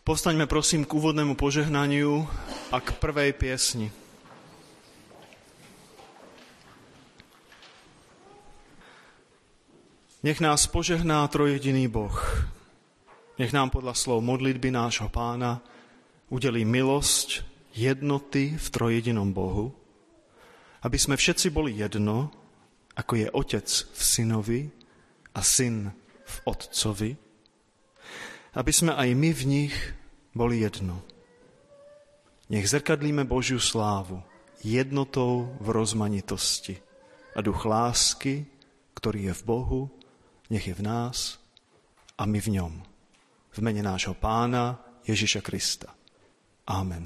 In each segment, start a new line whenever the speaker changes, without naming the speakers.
Povstaňme prosím k úvodnému požehnaniu a k prvej piesni. Nech nás požehná trojjediný Boh. Nech nám podľa slov modlitby nášho Pána udelí milosť jednoty v trojjedinom Bohu, aby sme všetci boli jedno, ako je Otec v Synovi a Syn v Otcovi, aby sme aj my v nich boli jedno. Nech zrkadlíme Božiu slávu jednotou v rozmanitosti a duch lásky, ktorý je v Bohu, nech je v nás a my v ňom. V mene nášho Pána Ježiša Krista. Amen.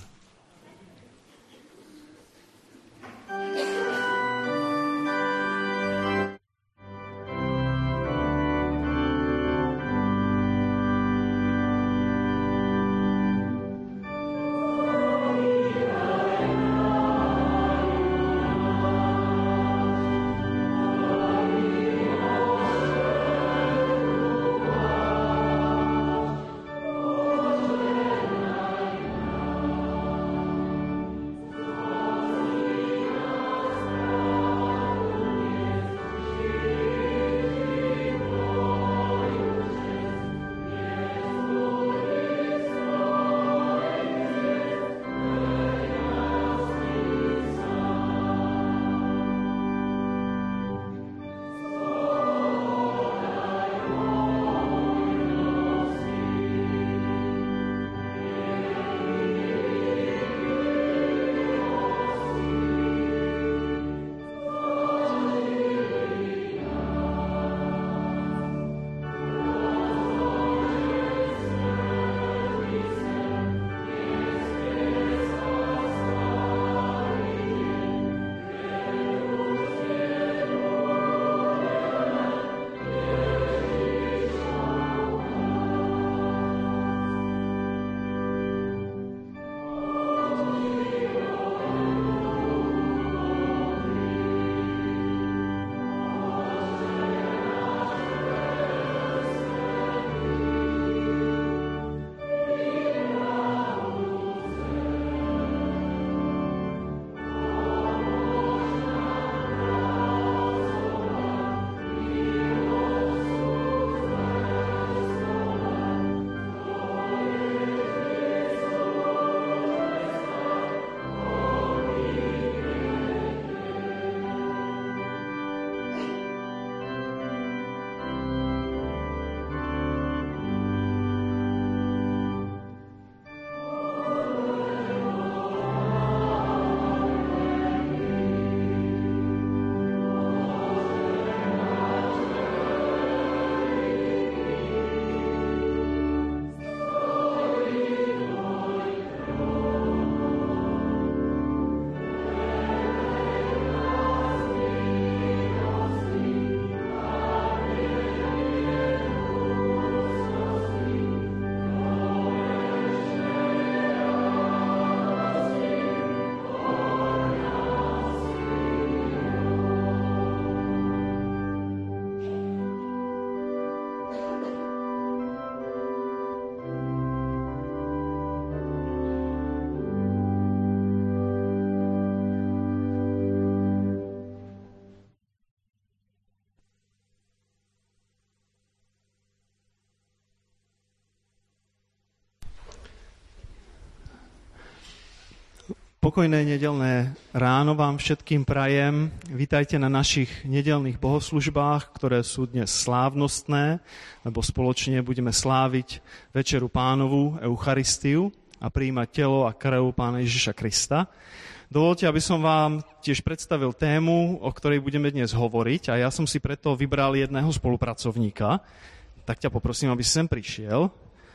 Pokojné nedeľné ráno vám všetkým prajem. Vítajte na našich nedeľných bohoslužbách, ktoré sú dnes slávnostné, lebo spoločne budeme sláviť Večeru Pánovu, Eucharistiu a prijímať telo a krv Pána Ježiša Krista. Dovoľte, aby som vám tiež predstavil tému, o ktorej budeme dnes hovoriť, a ja som si preto vybral jedného spolupracovníka. Tak ťa poprosím, aby si sem prišiel.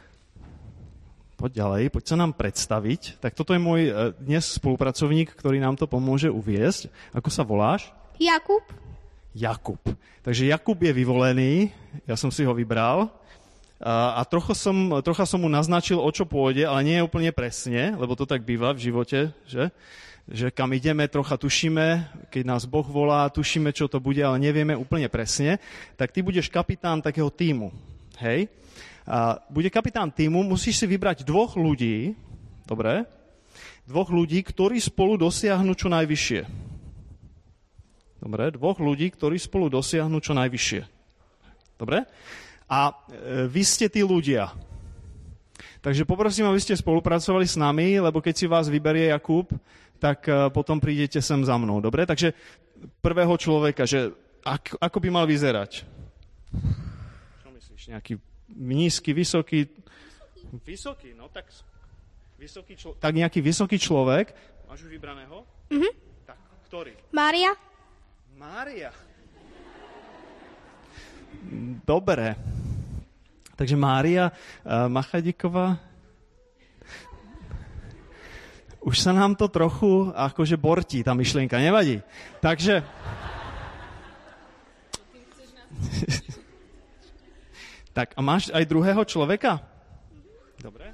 Poď ďalej, poď sa nám predstaviť. Tak toto je môj dnes spolupracovník, ktorý nám to pomôže uviesť. Ako sa voláš?
Jakub.
Jakub. Takže Jakub je vyvolený, ja som si ho vybral. A trocha som mu naznačil, o čo pôjde, ale nie je úplne presne, lebo to tak býva v živote, že kam ideme, trocha tušíme, keď nás Boh volá, tušíme, čo to bude, ale nevieme úplne presne. Tak ty budeš kapitán takého tímu, hej? bude kapitán tímu, musíš si vybrať dvoch ľudí, dobre? Dvoch ľudí, ktorí spolu dosiahnu čo najvyššie. Dobre, dvoch ľudí, ktorí spolu dosiahnu čo najvyššie. Dobre? A vy ste tí ľudia. Takže poprosím, aby ste spolupracovali s nami, lebo keď si vás vyberie Jakub, tak potom prídete sem za mnou. Dobre? Takže prvého človeka, že ako by mal vyzerať? Čo myslíš? Nejaký nízky, vysoký? Vysoký, no tak tak nejaký vysoký človek. Máš už vybraného?
Mhm.
Tak, ktorý?
Mária.
Dobre. Takže Mária Machadíková. Už sa nám to trochu akože bortí, tá myšlienka, nevadí. Takže... Tak, a máš aj druhého človeka? Dobre.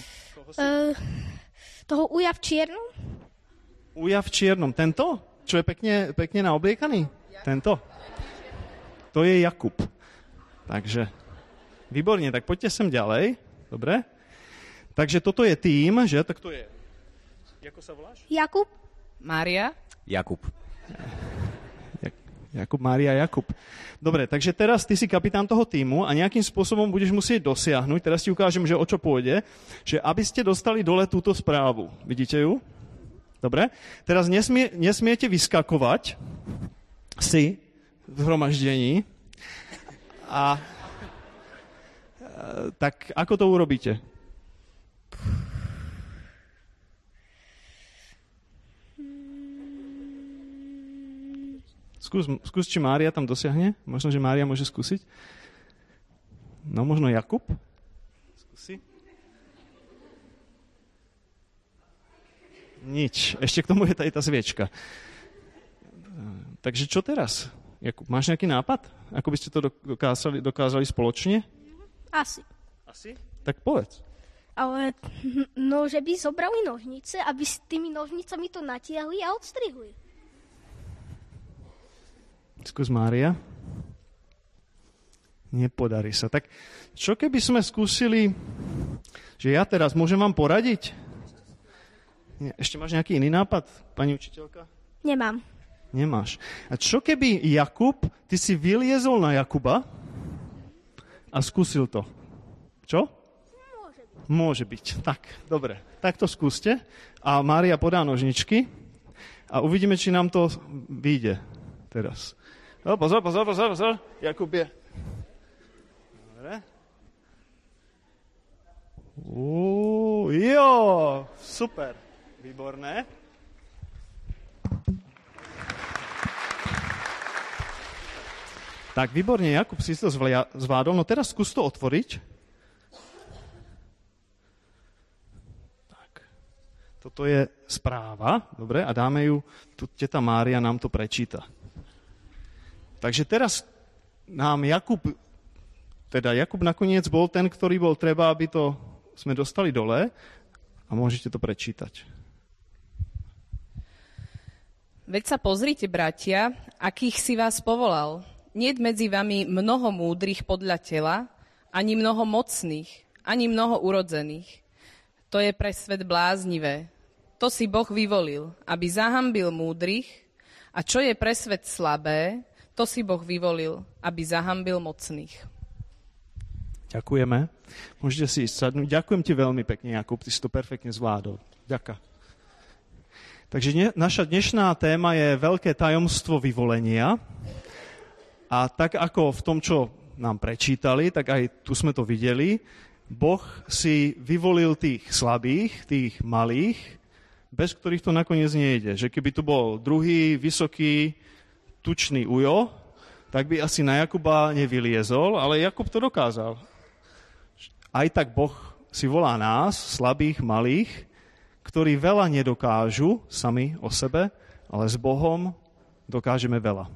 Toho Uja v čiernom.
Uja v čiernom. Tento? Čo je pekne naobliekaný? Tento? To je Jakub. Takže, výborne, tak poďte sem ďalej. Dobre? Takže toto je tým, že? Tak to je... Ako sa voláš?
Jakub.
Mária.
Jakub.
Jakub, Mária, Jakub. Dobre, takže teraz ty si kapitán toho tímu a nejakým spôsobom budeš musieť dosiahnuť, teraz ti ukážem, že o čo pôjde, že aby ste dostali dole túto správu. Vidíte ju? Dobre? Teraz nesmiete vyskakovať si v zhromaždení a tak ako to urobíte? Skús, či Mária tam dosiahne. Možno, že Mária môže skúsiť. No, možno Jakub. Skúsi. Nič. Ešte k tomu je tá sviečka. Takže čo teraz? Jakub, máš nejaký nápad? Ako by ste to dokázali spoločne?
Asi?
Tak povedz.
Ale, no, že by zobrali nožnice, aby s tými nožnicami to natiahli a odstrihli.
Skús, Mária. Nepodarí sa. Tak čo keby sme skúsili, že ja teraz môžem vám poradiť? Nie, ešte máš nejaký iný nápad, pani učiteľka?
Nemám.
Nemáš. A čo keby Jakub, ty si vyliezol na Jakuba a skúsil to? Čo? Môže byť. Tak, dobre. Tak to skúste. A Mária podá nožničky a uvidíme, či nám to vyjde teraz. No, pozor. Jakub je. Dobre. Jo, super. Výborné. Tak, výborne, Jakub si to zvládol. No teraz skús to otvoriť. Tak. Toto je správa, dobre, a dáme ju, tu teta Mária nám to prečíta. Takže teraz nám Jakub nakoniec bol ten, ktorý bol treba, aby to sme dostali dole a môžete to prečítať.
Veď sa pozrite, bratia, akých si vás povolal. Niet medzi vami mnoho múdrych podľa tela, ani mnoho mocných, ani mnoho urodzených. To je pre svet bláznivé. To si Boh vyvolil, aby zahambil múdrych, a čo je pre svet slabé, to si Boh vyvolil, aby zahambil mocných.
Ďakujeme. Môžete si ísť sadnúť. Ďakujem ti veľmi pekne, Jakub, ty si to perfektne zvládol. Ďakujem. Takže naša dnešná téma je veľké tajomstvo vyvolenia. A tak ako v tom, čo nám prečítali, tak aj tu sme to videli. Boh si vyvolil tých slabých, tých malých, bez ktorých to nakoniec nejde. Že keby tu bol druhý, vysoký, tučný Ujo, tak by asi na Jakuba nevyliezol, ale Jakub to dokázal. Aj tak Boh si volá nás, slabých, malých, ktorí veľa nedokážu sami o sebe, ale s Bohom dokážeme veľa.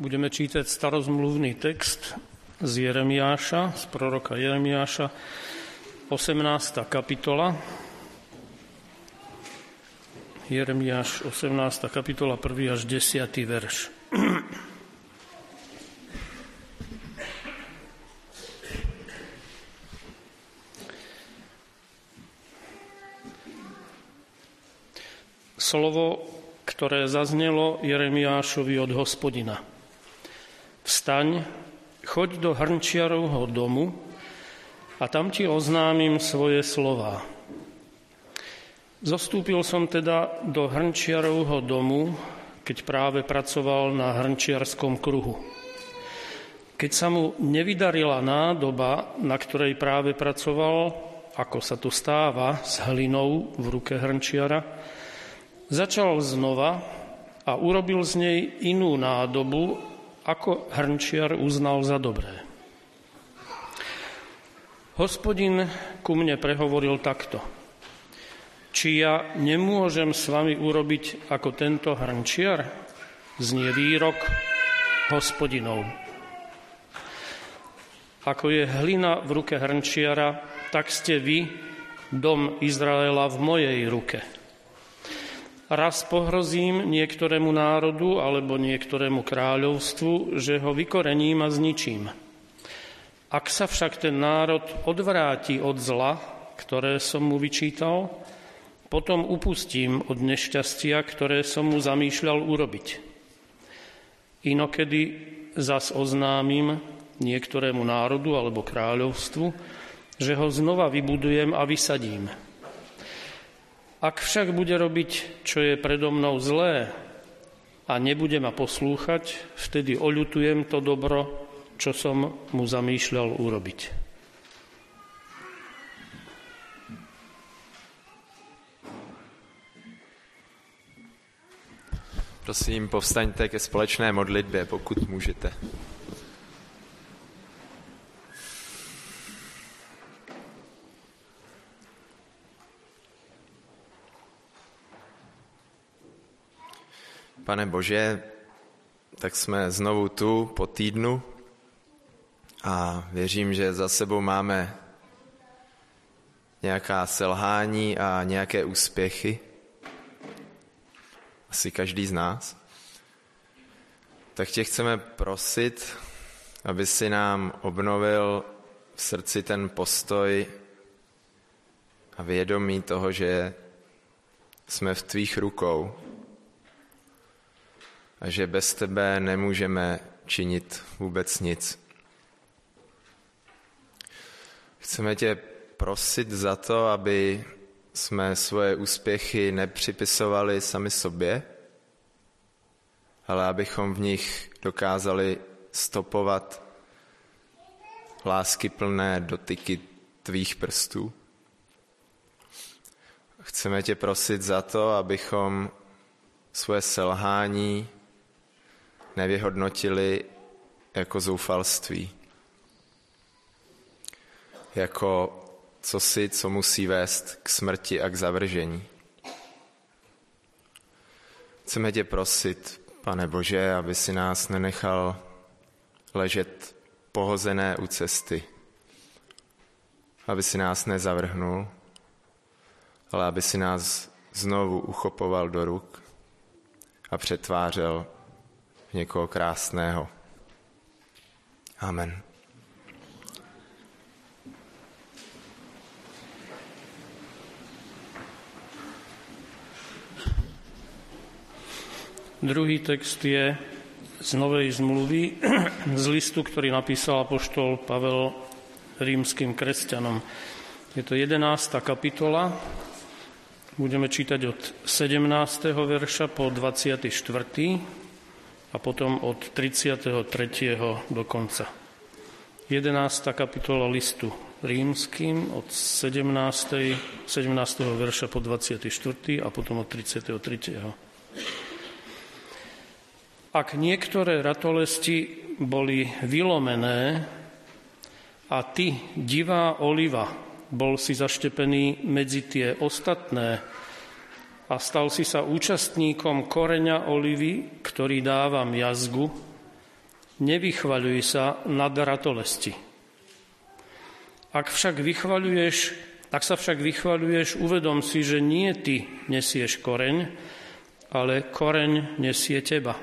Budeme čítať starozmluvný text z Jeremiáša, z proroka Jeremiáša, 18. kapitola. Jeremiáš, 18. kapitola, 1. až 10. verš. Slovo, ktoré zaznelo Jeremiášovi od Hospodina. Vstaň, choď do hrnčiarovho domu a tam ti oznámim svoje slová. Zostúpil som teda do hrnčiarovho domu, keď práve pracoval na hrnčiarskom kruhu. Keď sa mu nevydarila nádoba, na ktorej práve pracoval, ako sa to stáva, s hlinou v ruke hrnčiara, začal znova a urobil z nej inú nádobu, ako hrnčiar uznal za dobré. Hospodin ku mne prehovoril takto. Či ja nemôžem s vami urobiť ako tento hrnčiar? Znie výrok Hospodinov. Ako je hlina v ruke hrnčiara, tak ste vy, dom Izraela, v mojej ruke. Raz pohrozím niektorému národu alebo niektorému kráľovstvu, že ho vykorením a zničím. Ak sa však ten národ odvráti od zla, ktoré som mu vyčítal, potom upustím od nešťastia, ktoré som mu zamýšľal urobiť. Inokedy zas oznámim niektorému národu alebo kráľovstvu, že ho znova vybudujem a vysadím. Ak však bude robiť, čo je predo mnou zlé a nebude ma poslúchať, vtedy oľutujem to dobro, čo som mu zamýšľal urobiť.
Prosím, povstaňte ke společné modlitbě, pokud můžete. Pane Bože, tak jsme znovu tu po týdnu a věřím, že za sebou máme nějaká selhání a nějaké úspěchy. Asi každý z nás. Tak tě chceme prosit, aby si nám obnovil v srdci ten postoj a vědomí toho, že jsme v tvých rukou a že bez tebe nemůžeme činit vůbec nic. Chceme tě prosit za to, aby jsme svoje úspěchy nepřipisovali sami sobě, ale abychom v nich dokázali stopovat láskyplné dotyky tvých prstů. Chceme tě prosit za to, abychom svoje selhání nevyhodnotili jako zoufalství, jako cosi, co musí vést k smrti a k zavržení. Chceme tě prosit, Pane Bože, aby si nás nenechal ležet pohozené u cesty, aby si nás nezavrhnul, ale aby si nás znovu uchopoval do ruk a přetvářel v někoho krásného. Amen.
Druhý text je z Novej zmluvy, z listu, ktorý napísal apoštol Pavel rímskym kresťanom. Je to 11. kapitola. Budeme čítať od 17. verša po 24. a potom od 33. do konca. 11. kapitola listu rímskym od 17. verša po 24. a potom od 33. Ak niektoré ratolesti boli vylomené a ty, divá oliva, bol si zaštepený medzi tie ostatné a stal si sa účastníkom koreňa olivy, ktorý dávam jazgu, nevychvaľuj sa nad ratolesti. Ak sa však vychvaľuješ, uvedom si, že nie ty nesieš koreň, ale koreň nesie teba.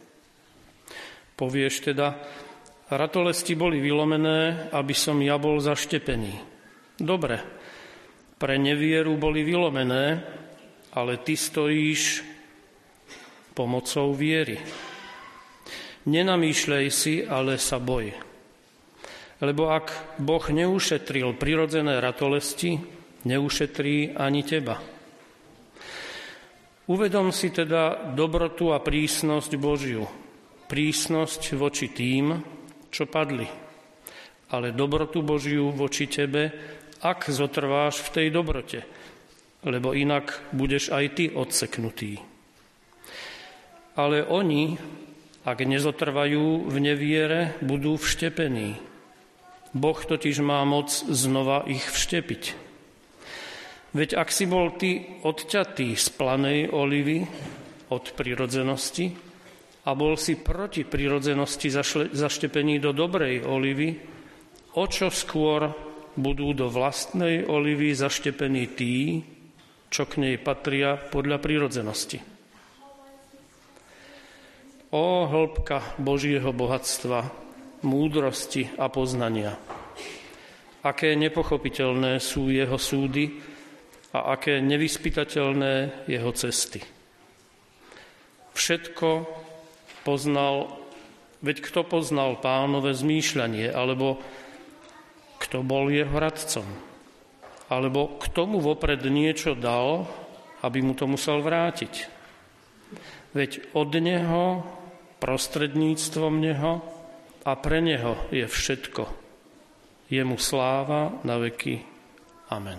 Povieš teda, ratolesti boli vylomené, aby som ja bol zaštepený. Dobre, pre nevieru boli vylomené, ale ty stojíš pomocou viery. Nenamýšľaj si, ale sa boj. Lebo ak Boh neušetril prirodzené ratolesti, neušetrí ani teba. Uvedom si teda dobrotu a prísnosť Božiu. Prísnosť voči tým, čo padli, ale dobrotu Božiu voči tebe, ak zotrváš v tej dobrote, lebo inak budeš aj ty odseknutý. Ale oni, ak nezotrvajú v neviere, budú vštepení. Boh totiž má moc znova ich vštepiť. Veď ak si bol ty odťatý z planej olivy od prirodzenosti a bol si proti prirodzenosti zaštepený do dobrej olivy, o čo skôr budú do vlastnej olivy zaštepení tí, čo k nej patria podľa prirodzenosti. Ó hĺbka Božieho bohatstva, múdrosti a poznania. Aké nepochopiteľné sú jeho súdy a aké nevyspytateľné jeho cesty. Všetko poznal, veď kto poznal Pánové zmýšľanie, alebo kto bol jeho radcom, alebo kto mu vopred niečo dal, aby mu to musel vrátiť. Veď od neho, prostredníctvom neho a pre neho je všetko. Jemu sláva na veky. Amen.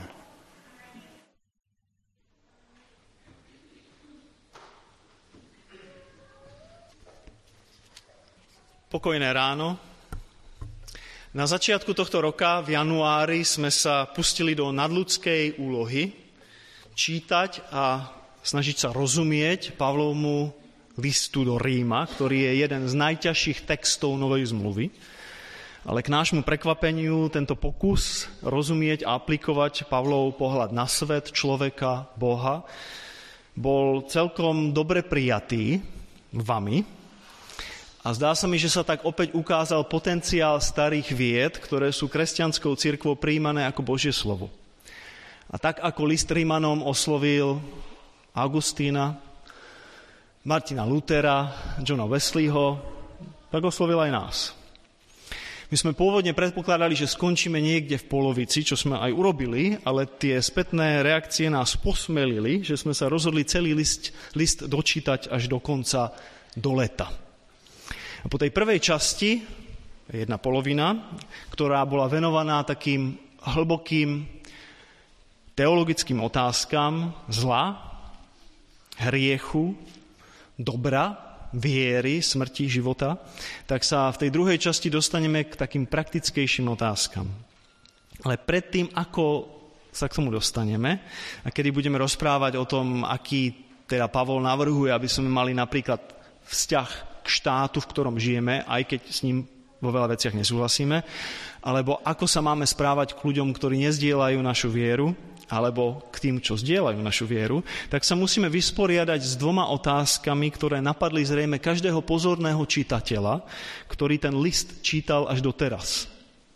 Pokojné ráno. Na začiatku tohto roka, v januári, sme sa pustili do nadľudskej úlohy čítať a snažiť sa rozumieť Pavlovmu listu do Ríma, ktorý je jeden z najťažších textov Novej zmluvy. Ale k nášmu prekvapeniu tento pokus rozumieť a aplikovať Pavlov pohľad na svet, človeka, Boha, bol celkom dobre prijatý vami. A zdá sa mi, že sa tak opäť ukázal potenciál starých vied, ktoré sú kresťanskou cirkvou prijímané ako Božie slovo. A tak ako list Rímanom oslovil Augustína, Martina Luthera, Johna Wesleyho, tak oslovil aj nás. My sme pôvodne predpokladali, že skončíme niekde v polovici, čo sme aj urobili, ale tie spätné reakcie nás posmelili, že sme sa rozhodli celý list dočítať až do konca, do leta. A po tej prvej časti, jedna polovina, ktorá bola venovaná takým hlbokým teologickým otázkam zla, hriechu, dobra, viery, smrti, života, tak sa v tej druhej časti dostaneme k takým praktickejším otázkam. Ale predtým, ako sa k tomu dostaneme a kedy budeme rozprávať o tom, aký teda Pavol navrhuje, aby sme mali napríklad vzťah k štátu, v ktorom žijeme, aj keď s ním vo veľa veciach nesúhlasíme, alebo ako sa máme správať k ľuďom, ktorí nezdieľajú našu vieru, alebo k tým, čo zdieľajú našu vieru, tak sa musíme vysporiadať s dvoma otázkami, ktoré napadli zrejme každého pozorného čitateľa, ktorý ten list čítal až doteraz.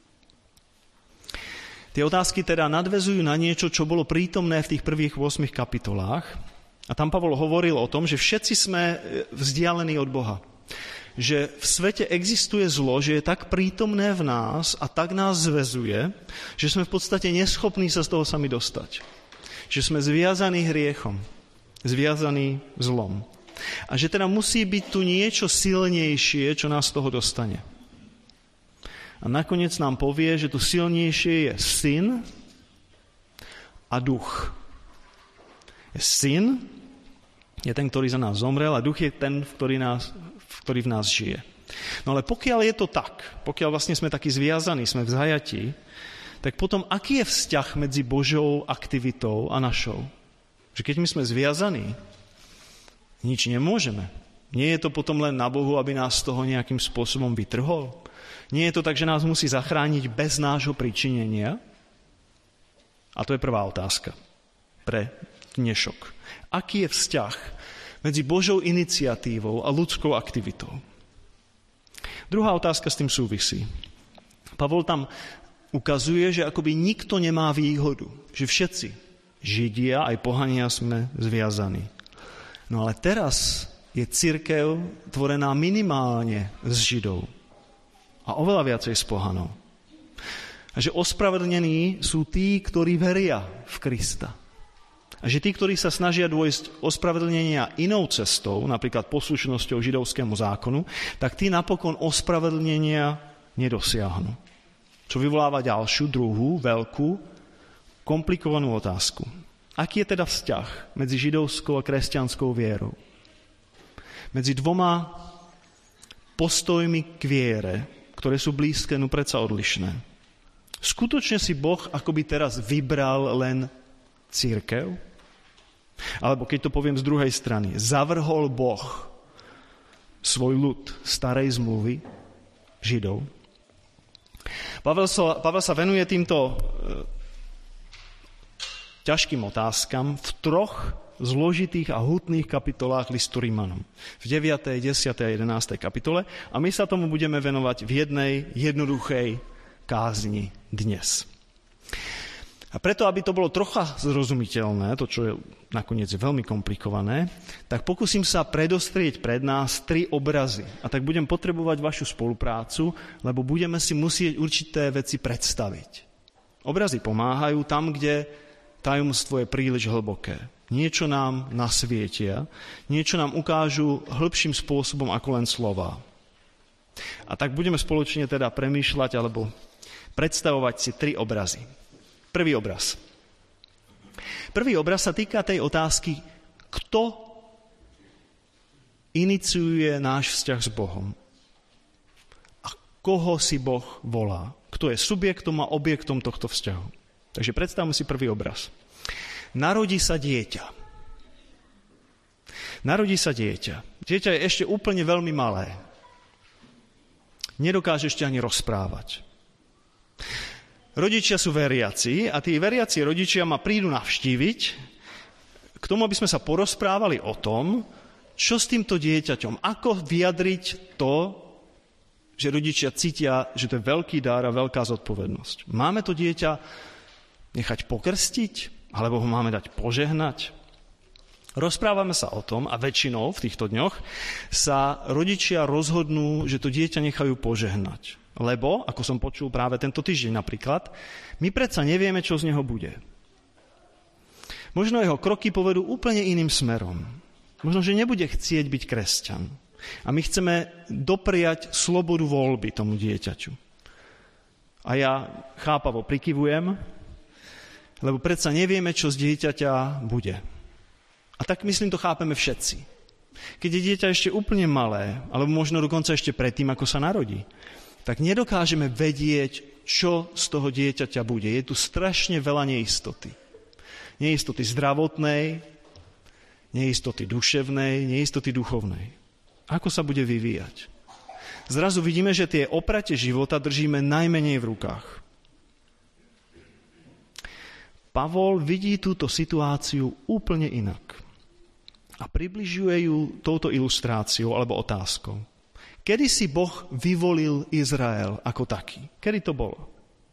Tie otázky teda nadväzujú na niečo, čo bolo prítomné v tých prvých 8 kapitolách. A tam Pavol hovoril o tom, že všetci sme vzdialení od Boha. Že v svete existuje zlo, že je tak prítomné v nás a tak nás zväzuje, že sme v podstate neschopní sa z toho sami dostať. Že sme zviazaní hriechom, zviazaní zlom. A že teda musí byť tu niečo silnejšie, čo nás z toho dostane. A nakoniec nám povie, že tu silnejšie je Syn a Duch. Syn je ten, ktorý za nás zomrel a Duch je ten, ktorý v nás žije. No ale pokiaľ je to tak, pokiaľ vlastne sme takí zviazaní, sme v zajatí, tak potom aký je vzťah medzi Božou aktivitou a našou? Že keď my sme zviazaní, nič nemôžeme. Nie je to potom len na Bohu, aby nás z toho nejakým spôsobom vytrhol? Nie je to tak, že nás musí zachrániť bez nášho pričinenia? A to je prvá otázka pre dnešok. Aký je vzťah medzi Božou iniciatívou a ľudskou aktivitou? Druhá otázka s tým súvisí. Pavol tam ukazuje, že akoby nikto nemá výhodu. Že všetci, Židia aj pohania, sme zviazaní. No ale teraz je cirkev tvorená minimálne z Židov a oveľa viacej z pohanov. A že ospravedlnení sú tí, ktorí veria v Krista. A že tí, ktorí sa snažia dôjsť ospravedlnenia inou cestou, napríklad poslušnosťou židovskému zákonu, tak tí napokon ospravedlnenia nedosiahnu. Čo vyvoláva ďalšiu, druhú, veľkú, komplikovanú otázku. Aký je teda vzťah medzi židovskou a kresťanskou vierou? Medzi dvoma postojmi k viere, ktoré sú blízke, no predsa odlišné. Skutočne si Boh akoby teraz vybral len cirkev? Alebo keď to poviem z druhej strany, zavrhol Boh svoj ľud starej zmluvy, Židov? Pavel sa venuje týmto ťažkým otázkam v 3 zložitých a hutných kapitolách listu Rímanom. V 9., 10. a 11. kapitole. A my sa tomu budeme venovať v jednej jednoduchej kázni dnes. A preto, aby to bolo trocha zrozumiteľné, to, čo je nakoniec veľmi komplikované, tak pokúsim sa predostrieť pred nás 3 obrazy. A tak budem potrebovať vašu spoluprácu, lebo budeme si musieť určité veci predstaviť. Obrazy pomáhajú tam, kde tajomstvo je príliš hlboké. Niečo nám nasvietia, niečo nám ukážu hĺbším spôsobom ako len slová. A tak budeme spoločne teda premýšľať alebo predstavovať si 3 obrazy. Prvý obraz. Prvý obraz sa týka tej otázky, kto iniciuje náš vzťah s Bohom a koho si Boh volá. Kto je subjektom a objektom tohto vzťahu. Takže predstavme si prvý obraz. Narodí sa dieťa. Narodí sa dieťa. Dieťa je ešte úplne veľmi malé. Nedokáže ešte ani rozprávať. Rodičia sú veriaci a tí veriaci rodičia ma prídu navštíviť k tomu, aby sme sa porozprávali o tom, čo s týmto dieťaťom, ako vyjadriť to, že rodičia cítia, že to je veľký dar a veľká zodpovednosť. Máme to dieťa nechať pokrstiť? Alebo ho máme dať požehnať? Rozprávame sa o tom a väčšinou v týchto dňoch sa rodičia rozhodnú, že to dieťa nechajú požehnať. Lebo, ako som počul práve tento týždeň napríklad, my predsa nevieme, čo z neho bude. Možno jeho kroky povedú úplne iným smerom. Možno, že nebude chcieť byť kresťan. A my chceme dopriať slobodu voľby tomu dieťaťu. A ja chápavo prikyvujem, lebo predsa nevieme, čo z dieťaťa bude. A tak myslím, to chápeme všetci. Keď je dieťa ešte úplne malé, alebo možno dokonca ešte predtým, ako sa narodí, tak nedokážeme vedieť, čo z toho dieťaťa bude. Je tu strašne veľa neistoty. Neistoty zdravotnej, neistoty duševnej, neistoty duchovnej. Ako sa bude vyvíjať? Zrazu vidíme, že tie oprate života držíme najmenej v rukách. Pavol vidí túto situáciu úplne inak a približuje ju touto ilustráciou alebo otázkou. Kedy si Boh vyvolil Izrael ako taký? Kedy to bolo?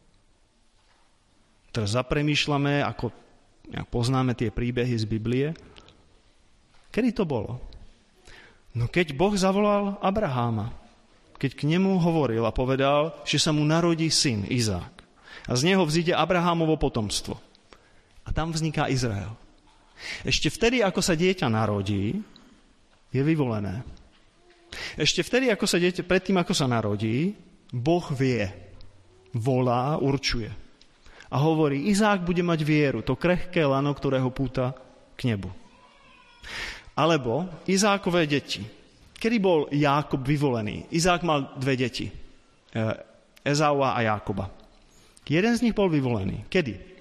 Teraz zapremýšľame, ako poznáme tie príbehy z Biblie. Kedy to bolo? No keď Boh zavolal Abraháma, keď k nemu hovoril a povedal, že sa mu narodí syn Izák a z neho vzíde Abrahámovo potomstvo. A tam vzniká Izrael. Ešte vtedy, ako sa dieťa narodí, je vyvolené. Ešte vtedy, predtým, ako sa narodí, Boh vie, volá, určuje. A hovorí, Izák bude mať vieru, to krehké lano, ktorého púta k nebu. Alebo Izákové deti. Kedy bol Jákob vyvolený? Izák mal 2 deti. Ezaua a Jákoba. Jeden z nich bol vyvolený. Kedy?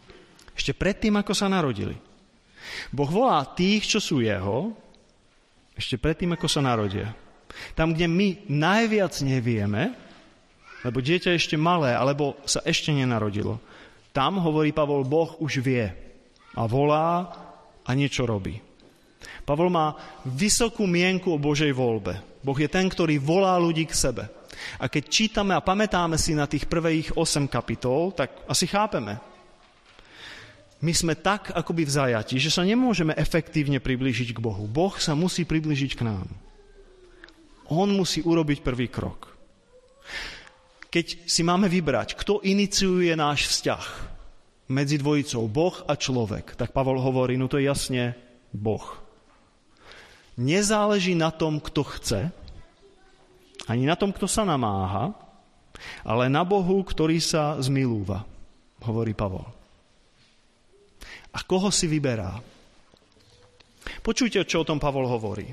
Ešte predtým, ako sa narodili. Boh volá tých, čo sú jeho, Ešte predtým, ako sa narodia. Tam, kde my najviac nevieme, lebo dieťa je ešte malé, alebo sa ešte nenarodilo. Tam, hovorí Pavol, Boh už vie a volá a niečo robí. Pavol má vysokú mienku o Božej voľbe. Boh je ten, ktorý volá ľudí k sebe. A keď čítame a pamätáme si na tých prvých 8 kapitol, tak asi chápeme. My sme tak akoby v zajatí, že sa nemôžeme efektívne priblížiť k Bohu. Boh sa musí priblížiť k nám. On musí urobiť prvý krok. Keď si máme vybrať, kto iniciuje náš vzťah medzi dvojicou Boh a človek, tak Pavol hovorí, no to je jasne Boh. Nezáleží na tom, kto chce, ani na tom, kto sa namáha, ale na Bohu, ktorý sa zmilúva, hovorí Pavol. A koho si vyberá? Počujte, čo o tom Pavol hovorí.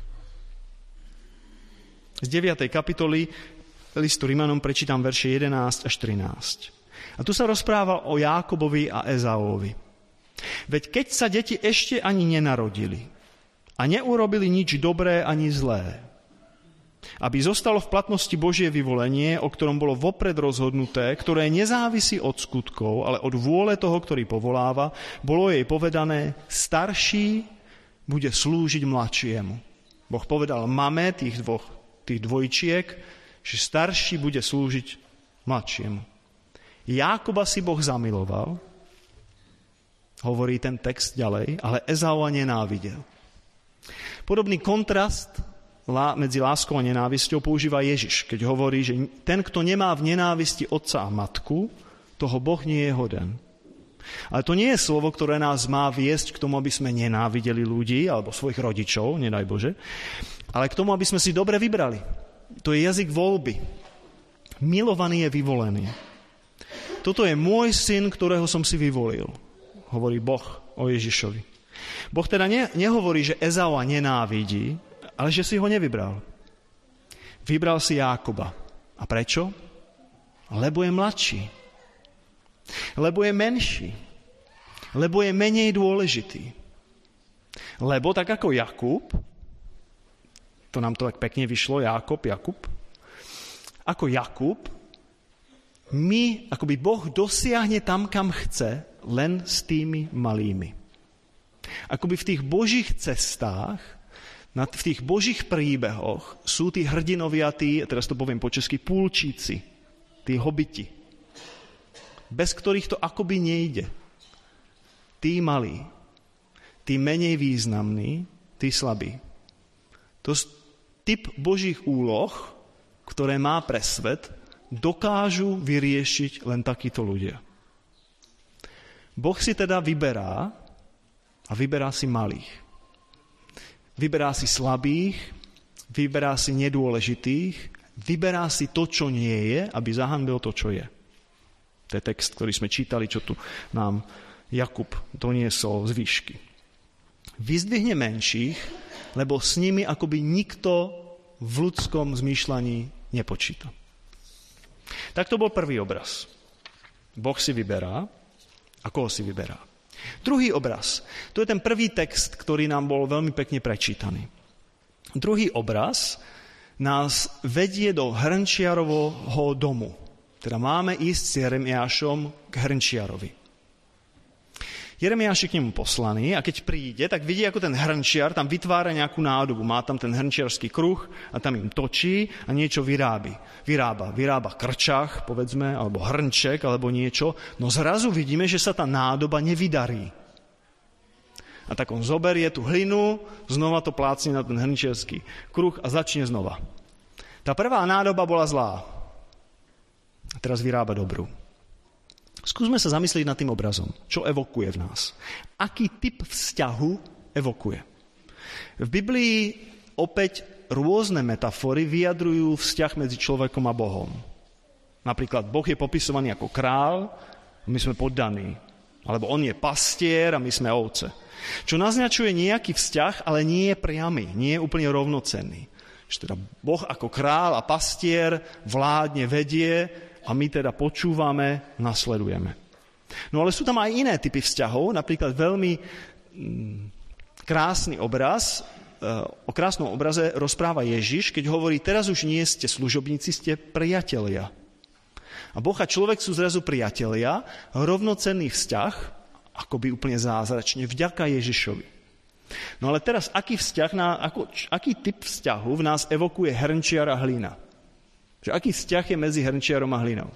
Z 9. kapitoly listu Rimanom prečítam verše 11 až 13. A tu sa rozpráva o Jákobovi a Ezauovi. Veď keď sa deti ešte ani nenarodili a neurobili nič dobré ani zlé, aby zostalo v platnosti Božie vyvolenie, o ktorom bolo vopred rozhodnuté, ktoré nezávisí od skutkov, ale od vôle toho, ktorý povoláva, bolo jej povedané, starší bude slúžiť mladšiemu. Boh povedal mame tých dvojčiek, že starší bude slúžiť mladšiemu. Jákoba si Boh zamiloval, hovorí ten text ďalej, ale Ezaua nenávidel. Podobný kontrast medzi láskou a nenávisťou používa Ježiš, keď hovorí, že ten, kto nemá v nenávisti otca a matku, toho Boh nie je hoden. Ale to nie je slovo, ktoré nás má viesť k tomu, aby sme nenávideli ľudí alebo svojich rodičov, nedaj Bože, ale k tomu, aby sme si dobre vybrali. To je jazyk voľby. Milovaný je vyvolený. Toto je môj syn, ktorého som si vyvolil, hovorí Boh o Ježišovi. Boh teda nehovorí, že Ezaua nenávidí, ale že si ho nevybral. Vybral si Jákoba. A prečo? Lebo je mladší. Lebo je menší. Lebo je menej dôležitý. Lebo tak ako Jakub, to nám to tak pekne vyšlo, Jakub, ako Jakub, akoby Boh dosiahne tam, kam chce, len s tými malými. Akoby v tých Božích cestách, v tých Božích príbehoch sú tí hrdinovia, teraz to poviem po česky, púlčíci, tí hobiti, bez ktorých to akoby nejde. Tí malí, tí menej významní, tí slabí. To typ Božích úloh, ktoré má pre svet, dokážu vyriešiť len takíto ľudia. Boh si teda vyberá a vyberá si malých. Vyberá si slabých, vyberá si nedôležitých, vyberá si to, čo nie je, aby zahanbil to, čo je. To je text, ktorý sme čítali, čo tu nám Jakub doniesol z výšky. Vyzdvihne menších, lebo s nimi akoby nikto v ľudskom zmýšľaní nepočíta. Tak to bol prvý obraz. Boh si vyberá a koho si vyberá. Druhý obraz, to je ten prvý text, ktorý nám bol veľmi pekne prečítaný. Druhý obraz nás vedie do hrnčiarovho domu. Teda máme ísť s Jeremiášom k hrnčiarovi. Jeremiáš je k nemu poslaný a keď príde, tak vidí, ako ten hrnčiar tam vytvára nejakú nádobu. Má tam ten hrnčiarský kruh a tam im točí a niečo vyrába krčach, povedzme, alebo hrnček, alebo niečo. No zrazu vidíme, že sa tá nádoba nevydarí. A tak on zoberie tú hlinu, znova to plácne na ten hrnčiarsky kruh a začne znova. Tá prvá nádoba bola zlá. A teraz vyrába dobrú. Skúsme sa zamyslieť nad tým obrazom. Čo evokuje v nás? Aký typ vzťahu evokuje? V Biblii opäť rôzne metafory vyjadrujú vzťah medzi človekom a Bohom. Napríklad Boh je popisovaný ako král, my sme poddaní. Alebo on je pastier a my sme ovce. Čo naznačuje nejaký vzťah, ale nie je priamy, nie je úplne rovnocenný. Že teda Boh ako král a pastier vládne, vedie a my teda počúvame, nasledujeme. No ale sú tam aj iné typy vzťahov, napríklad veľmi krásny obraz o krásnom obraze rozpráva Ježiš, keď hovorí, teraz už nie ste služobníci, ste priatelia. A Boh a človek sú zrazu priatelia, rovnocenný vzťah, akoby úplne zázračne, vďaka Ježišovi. No ale teraz, aký typ vzťahu v nás evokuje hrnčiar a hlina? Že aký vzťah je medzi hrnčiarom a hlinou?